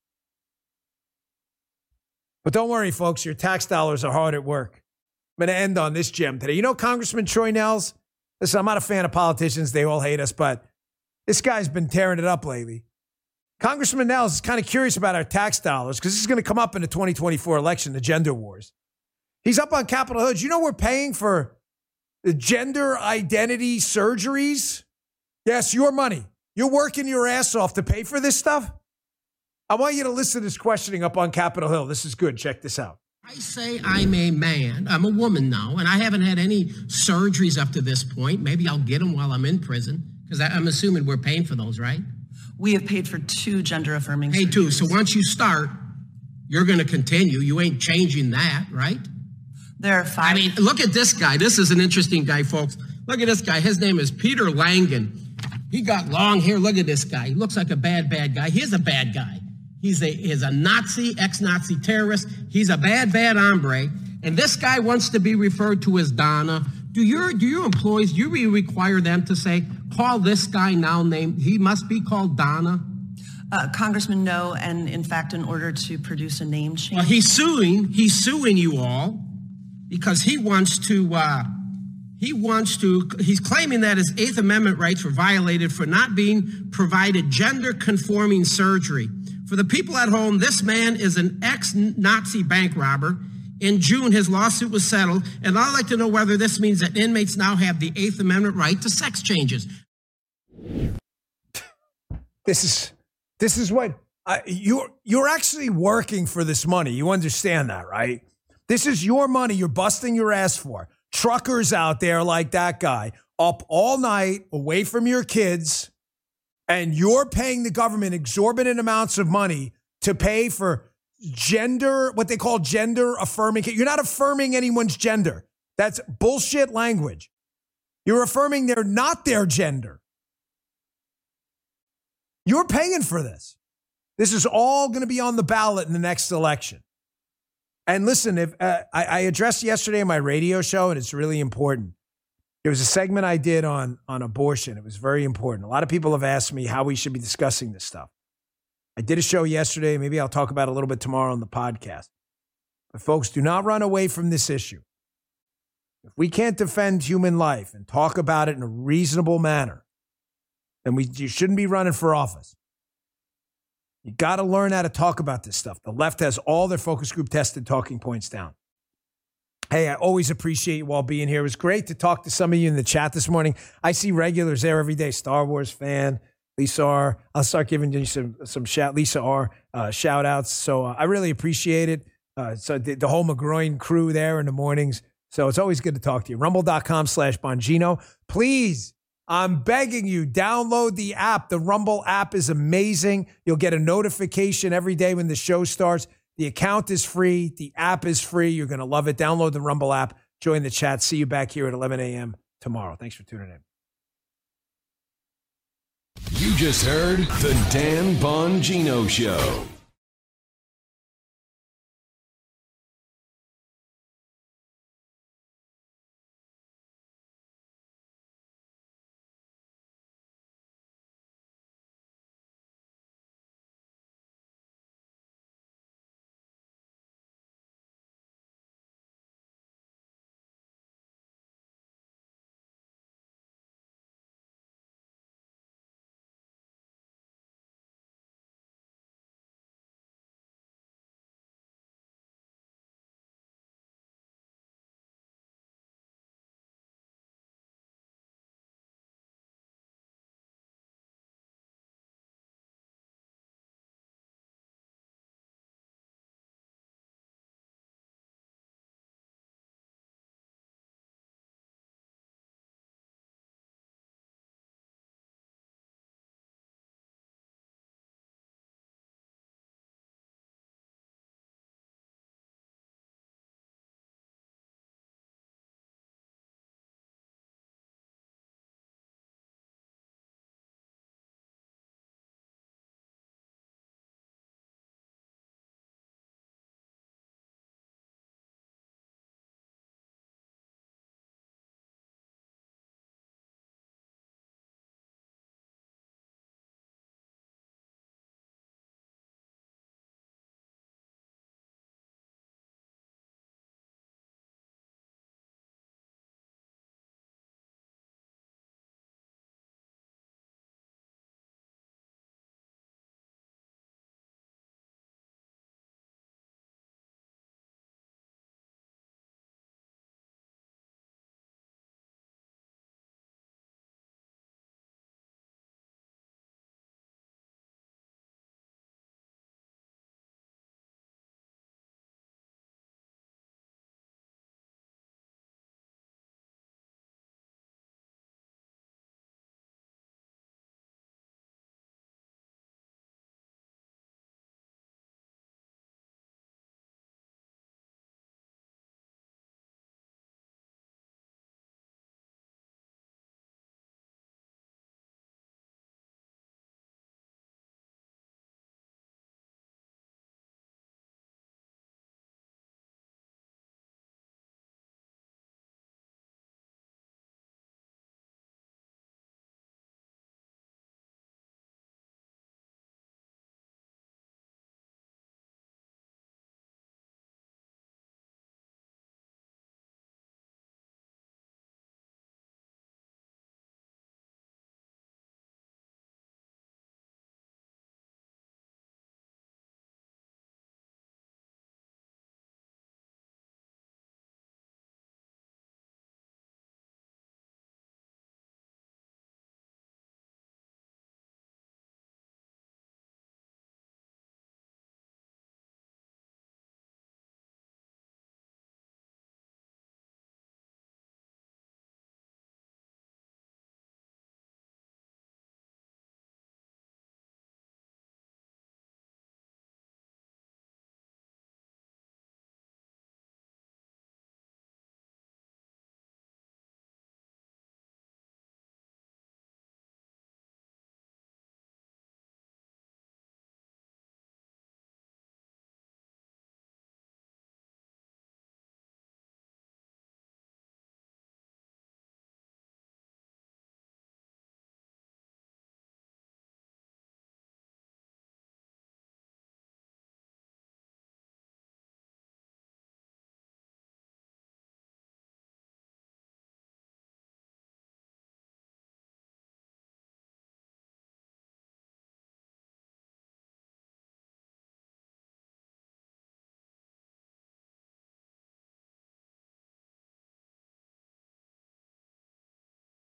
But don't worry, folks, your tax dollars are hard at work. I'm going to end on this gem today. You know Congressman Troy Nehls? Listen, I'm not a fan of politicians. They all hate us, but this guy's been tearing it up lately. Congressman Nehls is kind of curious about our tax dollars because this is going to come up in the twenty twenty-four election, the gender wars. He's up on Capitol Hill. Do you know we're paying for the gender identity surgeries? Yes, your money. You're working your ass off to pay for this stuff? I want you to listen to this questioning up on Capitol Hill. This is good. Check this out. I say I'm a man. I'm a woman now, and I haven't had any surgeries up to this point. Maybe I'll get them while I'm in prison, because I'm assuming we're paying for those, right? We have paid for two gender-affirming surgeries. Hey, two. So once you start, you're going to continue. You ain't changing that, right? There are five. I mean, look at this guy. This is an interesting guy, folks. Look at this guy. His name is Peter Langen. He got long hair. Look at this guy. He looks like a bad, bad guy. He's a bad guy. He's a, he's a Nazi, ex-Nazi terrorist. He's a bad, bad hombre. And this guy wants to be referred to as Donna. Do your, do your employees, do you require them to say, call this guy now named, he must be called Donna? Uh, Congressman, no. And in fact, in order to produce a name change. Well, he's suing, he's suing you all because he wants to, uh, he wants to, he's claiming that his Eighth Amendment rights were violated for not being provided gender-conforming surgery. For the people at home, this man is an ex-Nazi bank robber. In June, his lawsuit was settled, and I'd like to know whether this means that inmates now have the Eighth Amendment right to sex changes. This is this is what uh, you're you're actually working for this money. You understand that, right? This is your money you're busting your ass for. Truckers out there like that guy, up all night, away from your kids, and you're paying the government exorbitant amounts of money to pay for gender, what they call gender affirming. You're not affirming anyone's gender. That's bullshit language. You're affirming they're not their gender. You're paying for this. This is all going to be on the ballot in the next election. And listen, if uh, I, I addressed yesterday on my radio show, and it's really important. There was a segment I did on, on abortion. It was very important. A lot of people have asked me how we should be discussing this stuff. I did a show yesterday. Maybe I'll talk about it a little bit tomorrow on the podcast. But folks, do not run away from this issue. If we can't defend human life and talk about it in a reasonable manner, then we you shouldn't be running for office. You got to learn how to talk about this stuff. The left has all their focus group tested talking points down. Hey, I always appreciate you all being here. It was great to talk to some of you in the chat this morning. I see regulars there every day. Star Wars fan, Lisa R. I'll start giving you some some shout Lisa R. Uh, shout outs. So uh, I really appreciate it. Uh, so the, the whole McGroin crew there in the mornings. So it's always good to talk to you. Rumble.com slash Bongino. Please, I'm begging you, download the app. The Rumble app is amazing. You'll get a notification every day when the show starts. The account is free. The app is free. You're going to love it. Download the Rumble app. Join the chat. See you back here at eleven a.m. tomorrow. Thanks for tuning in. You just heard the Dan Bongino Show.